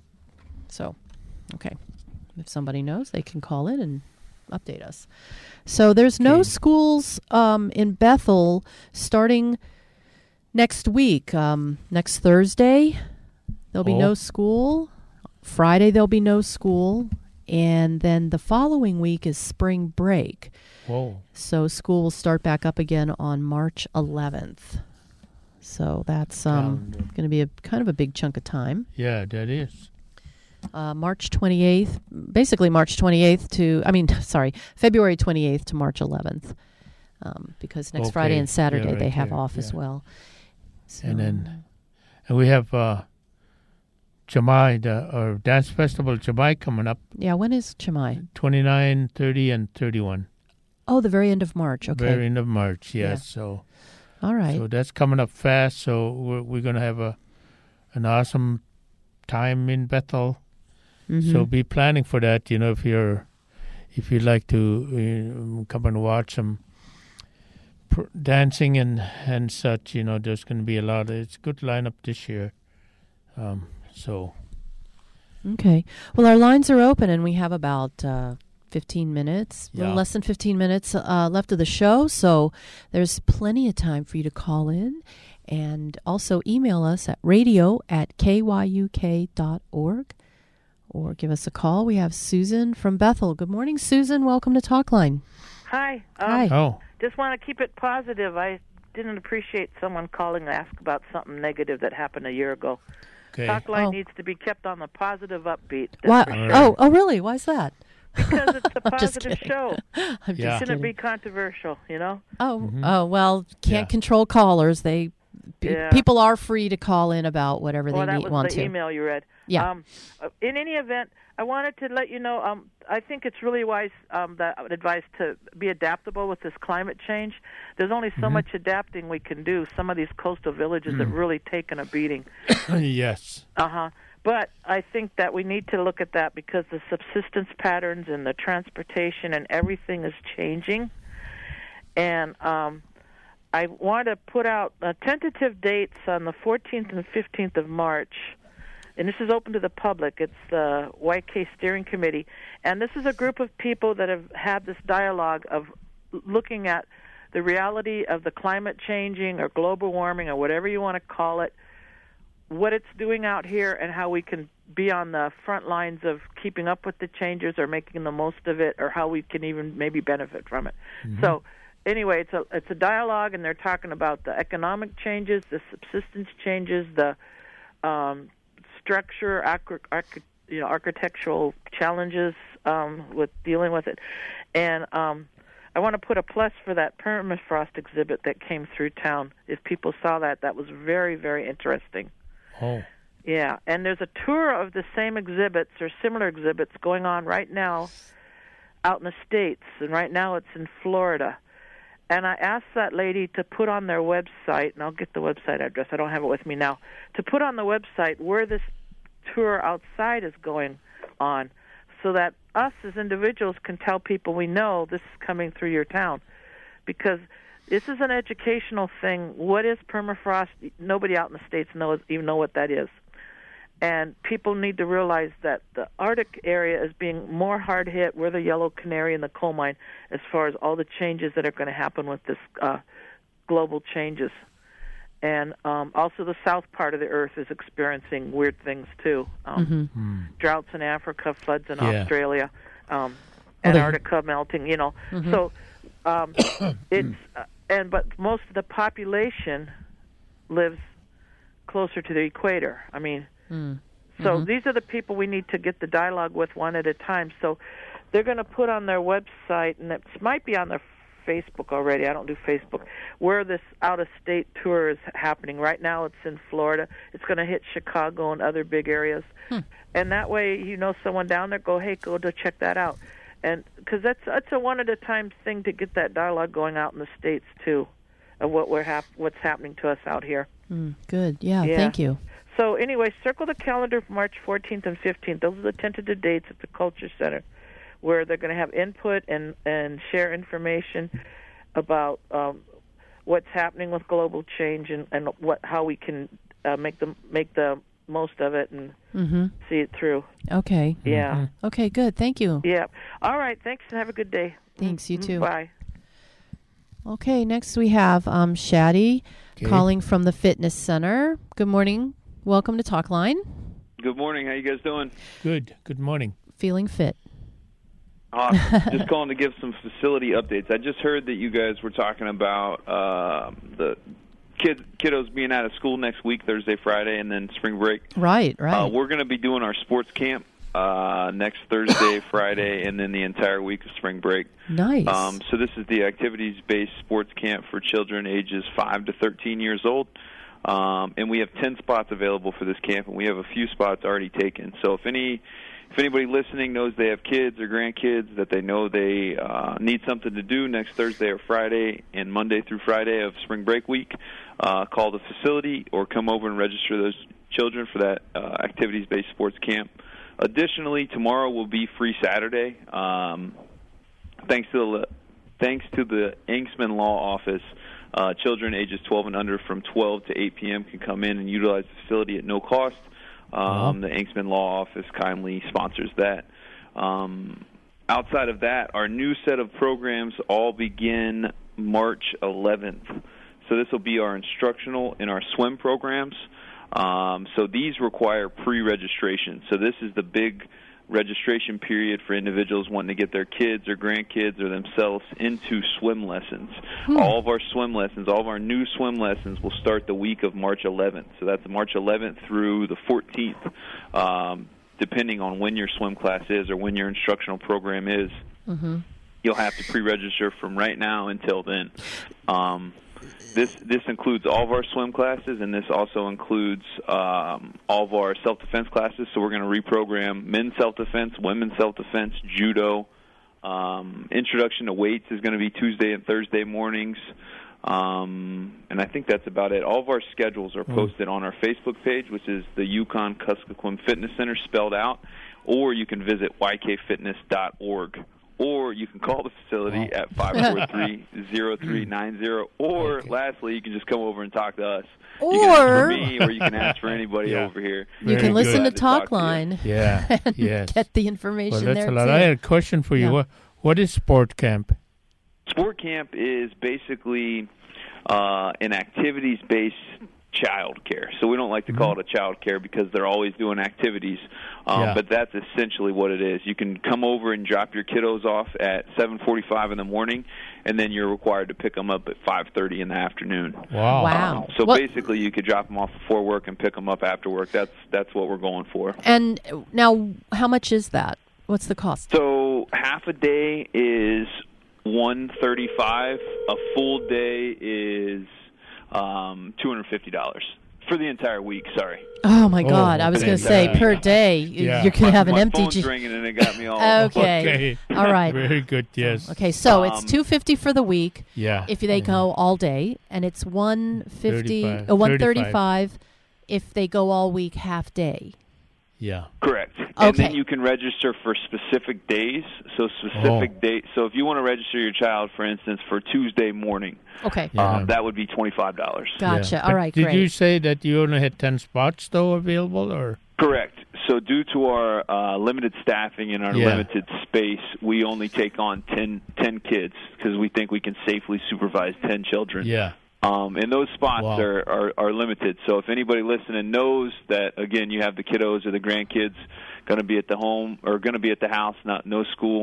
So, okay. If somebody knows, they can call in and update us. So there's no okay. schools um, in Bethel starting next week. Um, next Thursday, there'll be oh. no school. Friday, there'll be no school. And then the following week is spring break. Whoa. So school will start back up again on March eleventh. So that's um, going to be a kind of a big chunk of time. Yeah, that is. Uh, March twenty-eighth, basically March twenty-eighth to, I mean, sorry, February twenty-eighth to March eleventh. Um, because next okay. Friday and Saturday yeah, right they have there. off yeah. as well. So. And then, and we have uh, Chamai, the or dance festival Chamai coming up. Yeah, when is Chamai? twenty-nine, thirty, and thirty-one. Oh, the very end of March. Okay. Very end of March. Yes. Yeah. So. All right. So that's coming up fast. So we're we're gonna have a an awesome time in Bethel. Mm-hmm. So be planning for that. You know, if you're if you'd like to uh, come and watch some pr- dancing and and such, you know, there's going to be a lot. Of, it's a good lineup this year. Um, so. Okay. Well, our lines are open, and we have about uh, fifteen minutes, a yeah. little less than fifteen minutes uh, left of the show. So there's plenty of time for you to call in, and also email us at radio at k y u k dot org. Or give us a call. We have Susan from Bethel. Good morning, Susan. Welcome to Talkline. Hi. Um, Hi. Oh. Just want to keep it positive. I didn't appreciate someone calling to ask about something negative that happened a year ago. Okay. Talkline Oh. needs to be kept on the positive upbeat. Why? That's for sure. Oh, oh, really? Why is that? Because it's a I'm just positive kidding. show. I'm Yeah. just Shouldn't kidding. be controversial, you know? Oh, Mhm. oh, well, can't Yeah. control callers. They pe- Yeah. people are free to call in about whatever Well, they that need, was want the to. email you read. Yeah. Um, uh, in any event, I wanted to let you know, um, I think it's really wise um, that I would advise to be adaptable with this climate change. There's only so Mhm. much adapting we can do. Some of these coastal villages have really taken a beating. Yes. Uh-huh. But I think that we need to look at that because the subsistence patterns and the transportation and everything is changing. And um, I want to put out uh, tentative dates on the fourteenth and fifteenth of March. And this is open to the public. It's the Y K Steering Committee. And this is a group of people that have had this dialogue of looking at the reality of the climate changing or global warming or whatever you want to call it, what it's doing out here and how we can be on the front lines of keeping up with the changes or making the most of it or how we can even maybe benefit from it. Mm-hmm. So anyway, it's a it's a dialogue, and they're talking about the economic changes, the subsistence changes, the um, structure, arch- arch- you know, architectural challenges um, with dealing with it. And um, I want to put a plus for that permafrost exhibit that came through town. If people saw that, that was very, very interesting. Oh. Yeah, and there's a tour of the same exhibits or similar exhibits going on right now out in the States, and right now it's in Florida. And I asked that lady to put on their website, and I'll get the website address, I don't have it with me now, to put on the website where this tour outside is going on so that us as individuals can tell people we know this is coming through your town. Because this is an educational thing. What is permafrost? Nobody out in the States knows even know what that is. And people need to realize that the Arctic area is being more hard hit. We're the yellow canary in the coal mine as far as all the changes that are going to happen with this uh, global changes. And um, also the south part of the earth is experiencing weird things too. Um, Mm-hmm. Droughts in Africa, floods in Yeah. Australia, um, Oh, they- Antarctica melting, you know. Mhm. So um, it's uh, and but most of the population lives closer to the equator. I mean, Mm. so Mhm. these are the people we need to get the dialogue with one at a time. So they're going to put on their website, and it might be on their Facebook already. I don't do Facebook. Where this out-of-state tour is happening right now, it's in Florida. It's going to hit Chicago and other big areas, Hmm. and that way, you know, someone down there, go, hey, go to check that out, and because that's that's a one-at-a-time thing to get that dialogue going out in the states too, of what we're hap- what's happening to us out here. Mm, good. Yeah, Yeah. Thank you. So anyway, circle the calendar for March fourteenth and fifteenth. Those are the tentative dates at the Culture Center, where they're going to have input and, and share information about um, what's happening with global change and, and what how we can uh, make the make the most of it and Mhm. see it through. Okay. Yeah. Okay. Good. Thank you. Yeah. All right. Thanks and have a good day. Thanks. You Mm, too. Bye. Okay. Next we have um, Shaddy Okay. calling from the fitness center. Good morning. Welcome to Talkline. Good morning. How you guys doing? Good. Good morning. Feeling fit. Awesome. Just calling to give some facility updates. I just heard that you guys were talking about uh, the kid kiddos being out of school next week, Thursday, Friday, and then spring break. Right. Right. Uh, we're going to be doing our sports camp uh, next Thursday, Friday, and then the entire week of spring break. Nice. Um, so this is the activities-based sports camp for children ages five to thirteen years old. Um, and we have ten spots available for this camp, and we have a few spots already taken. So if any if anybody listening knows they have kids or grandkids that they know they uh, need something to do next Thursday or Friday and Monday through Friday of spring break week, uh, call the facility or come over and register those children for that uh, activities-based sports camp. Additionally, tomorrow will be free Saturday. Um, thanks to the thanks to the Inksman Law Office, uh, children ages twelve and under from twelve to eight p.m. can come in and utilize the facility at no cost. Um, the Inksman Law Office kindly sponsors that. Um, outside of that, our new set of programs all begin March eleventh. So this will be our instructional and our swim programs. Um, so these require pre-registration. So this is the big registration period for individuals wanting to get their kids or grandkids or themselves into swim lessons. Hmm. All of our swim lessons, all of our new swim lessons will start the week of March eleventh. So that's March eleventh through the fourteenth, um, depending on when your swim class is or when your instructional program is. Mm-hmm. You'll have to pre-register from right now until then. Um, This this includes all of our swim classes, and this also includes um, all of our self-defense classes. So we're going to reprogram men's self-defense, women's self-defense, judo. Um, introduction to weights is going to be Tuesday and Thursday mornings. Um, and I think that's about it. All of our schedules are posted on our Facebook page, which is the Yukon Kuskokwim Fitness Center spelled out, or you can visit y k fitness dot org. Or you can call the facility at five four three, zero three nine zero. Or, okay. lastly, you can just come over and talk to us. Or you can ask for me, or you can ask for anybody yeah. over here. You Very can listen good. to Talkline. Yeah, and yes. get the information well, that's there, a lot. too. I had a question for you. Yeah. What, what is sport camp? Sport camp is basically uh, an activities-based child care. So we don't like to call it a child care because they're always doing activities. Um, Yeah. But that's essentially what it is. You can come over and drop your kiddos off at seven forty-five in the morning, and then you're required to pick them up at five thirty in the afternoon. Wow. Wow. Um, so What- basically you could drop them off before work and pick them up after work. That's that's what we're going for. And now, how much is that? What's the cost? So half a day is one thirty-five. A full day is um, two hundred fifty dollars for the entire week. Sorry. Oh, my God. I was For going the to say, entire per week. day, Yeah. you're going to have an My empty... phone's G- ringing and it got me all. Okay. All right. Very good, yes. Okay, so Um, it's two hundred fifty dollars for the week Yeah. if they go all day, and it's one hundred fifty dollars, thirty-five. uh, one hundred thirty-five dollars if they go all week half day. Yeah. Correct. And Okay. then you can register for specific days. So specific Oh. days. So if you want to register your child, for instance, for Tuesday morning, Okay. Yeah. um, that would be twenty-five dollars. Gotcha. Yeah. All But right, Did great. you say that you only had ten spots, though, available? or? Correct. So due to our uh, limited staffing and our Yeah. limited space, we only take on ten, ten kids because we think we can safely supervise ten children. Yeah. Um, and those spots Wow. are, are, are limited. So if anybody listening knows that, again, you have the kiddos or the grandkids going to be at the home or going to be at the house, not no school,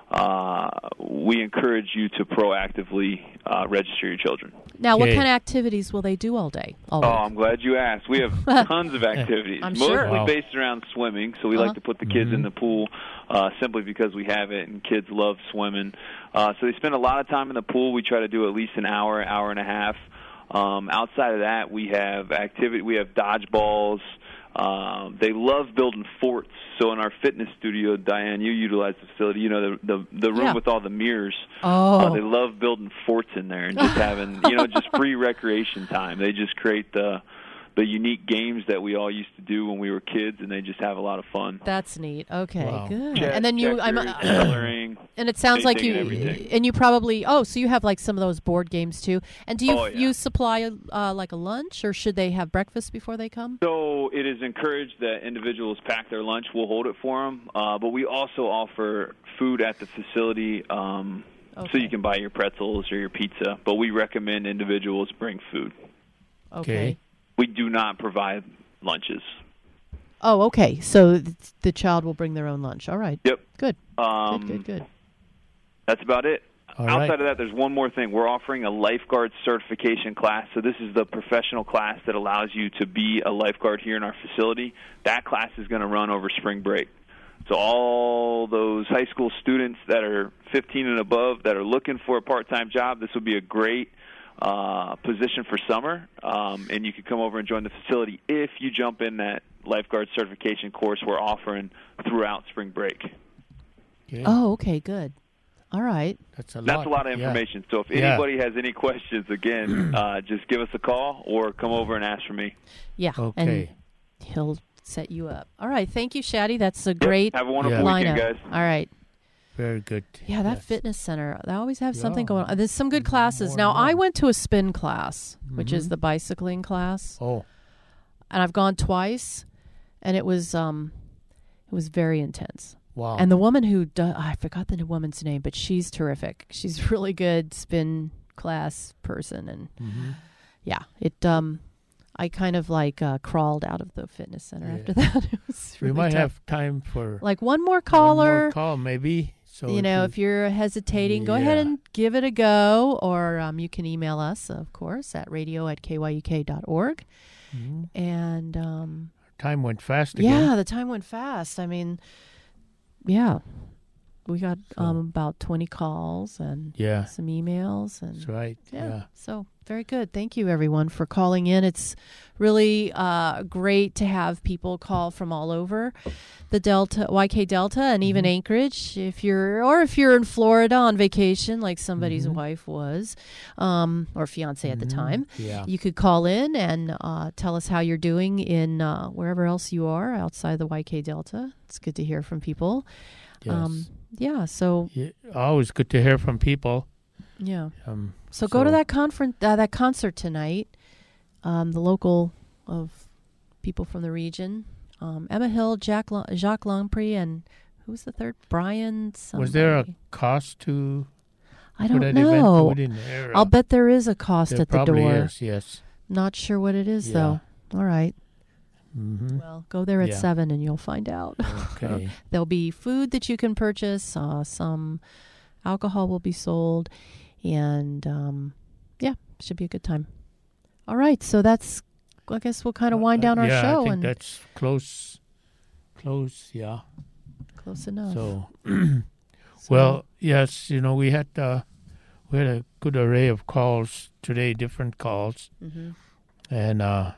uh, we encourage you to proactively uh, register your children. Now, what kind of activities will they do all day? All Oh, week? I'm glad you asked. We have tons of activities, I'm mostly sure. Wow. based around swimming. So we Uh-huh. like to put the kids in the pool uh, simply because we have it, and kids love swimming. Uh, so they spend a lot of time in the pool. We try to do at least an hour, hour and a half. Um, outside of that, we have activity. We have dodgeballs. Um, they love building forts. So in our fitness studio, Diane, you utilize the facility. You know the the, the room Yeah. with all the mirrors. Oh. Uh, they love building forts in there and just having you know just free recreation time. They just create the the unique games that we all used to do when we were kids, and they just have a lot of fun. That's neat. Okay, Wow. good. Chess, and then you, I'm, checkers, coloring, and it sounds like anything you, and everything. and you probably, oh, so you have like some of those board games too. And do you Oh, yeah. you supply uh, like a lunch, or should they have breakfast before they come? So it is encouraged that individuals pack their lunch. We'll hold it for them, uh, but we also offer food at the facility, um, so you can buy your pretzels or your pizza. But we recommend individuals bring food. Okay. We do not provide lunches. Oh, okay. So th- the child will bring their own lunch. All right. Yep. Good. Um, good. Good. Good. That's about it. All Outside right. of that, there's one more thing. We're offering a lifeguard certification class. So this is the professional class that allows you to be a lifeguard here in our facility. That class is going to run over spring break. So all those high school students that are fifteen and above that are looking for a part-time job, this would be a great uh, position for summer. Um, and you can come over and join the facility if you jump in that lifeguard certification course we're offering throughout spring break. Oh, okay. Good. All right. That's a That's a lot of information. So if Yeah. anybody has any questions, again, uh, just give us a call or come over and ask for me. Yeah. Okay. And he'll set you up. All right. Thank you, Shaddy. That's a great Have a wonderful lineup. weekend, guys. All right. Very good. Yeah, that fitness center. They always have something Yeah. going on. There's some good classes. Now, I went to a spin class, which is Mhm. the bicycling class. Oh. And I've gone twice, and it was um, it was very intense. Wow. And the woman who does, I forgot the woman's name, but she's terrific. She's really good spin class person, and Mhm. yeah, it. Um, I kind of like uh, crawled out of the fitness center Yeah. after that. It was We really might tough. have time for like one more one caller. more call, maybe. So you know, if you're hesitating, go ahead and give it a go, or um, you can email us, of course, at radio at k y u k dot org. Mhm. And um, time went fast again. yeah, the time went fast. I mean, yeah, we got um, about twenty calls and Yeah. some emails, and That's right. yeah, Yeah. so very good. Thank you, everyone, for calling in. It's really uh, great to have people call from all over the Delta, Y K Delta, and even Mm-hmm. Anchorage. If you're, or if you're in Florida on vacation, like somebody's Mhm. wife was, um, or fiance at the Mhm. time, Yeah. you could call in and uh, tell us how you're doing in uh, wherever else you are outside the Y K Delta. It's good to hear from people. Um, yeah. So Yeah, always good to hear from people. yeah. Um, So, go to that conference, uh, that concert tonight. Um, the local of people from the region, um, Emma Hill, Jack Lo- Jacques Longpré, and who's the third? Brian. Was there a somebody. cost to? I for don't that know. Event? We didn't hear, I'll uh, bet there is a cost there at the probably door. is, yes. Not sure what it is Yeah. though. All right. Mm-hmm. Well, go there at Yeah. seven and you'll find out. Okay. There'll be food that you can purchase. Uh, some alcohol will be sold, and um, yeah, should be a good time. All right, so that's. I guess we'll kind of wind down our yeah, show I think and that's close. Close, yeah. close enough. So, well, yes, you know, we had uh, we had a good array of calls today, different calls, Mhm. and uh,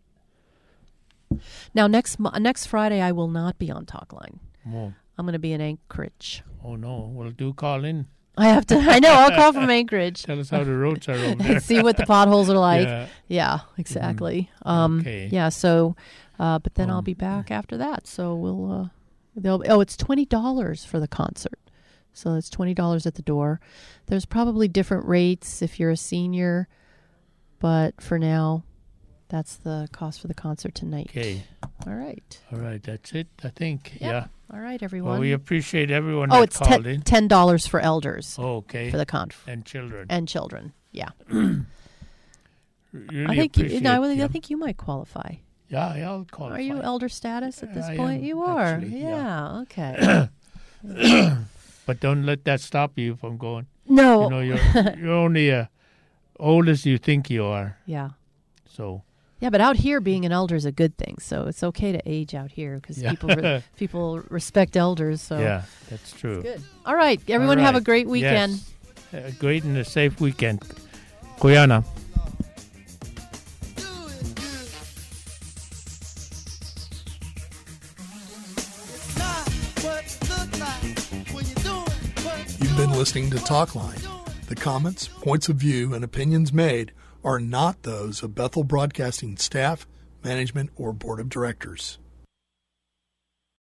Now next mo- next Friday, I will not be on Talkline. oh, I'm going to be in Anchorage. oh no, well, do call in. I have to. I know. I'll call from Anchorage. Tell us how the roads are over there. See what the potholes are like. Yeah. Yeah, exactly. Um, Okay. Yeah. So, uh, but then I'll Um, be back after that. So we'll. Uh, they'll. Oh, it's twenty dollars for the concert. So it's twenty dollars at the door. There's probably different rates if you're a senior, but for now, that's the cost for the concert tonight. Okay. All right. All right, that's it, I think. Yep. Yeah. All right, everyone. Well, we appreciate everyone Oh, that it's called ten, in. ten dollars for elders. Oh, okay. For the conf And children. and children. Yeah. Really I think you, appreciate no, I, really- I yeah. think you might qualify. Yeah, yeah, I'll qualify. Are you elder status at this I point? am, You are. actually, yeah. yeah. Okay. But don't let that stop you from going. No. You know, you're, you're only uh, old as you think you are. Yeah. So. Yeah, but out here, being an elder is a good thing. So it's okay to age out here because Yeah. people re- people respect elders. So Yeah, that's true. Good. All right, everyone, All have a right. great weekend. Yes. A great and a safe weekend. Kuyana. You've been listening to Talkline. The comments, points of view, and opinions made are not those of Bethel Broadcasting staff, management, or board of directors.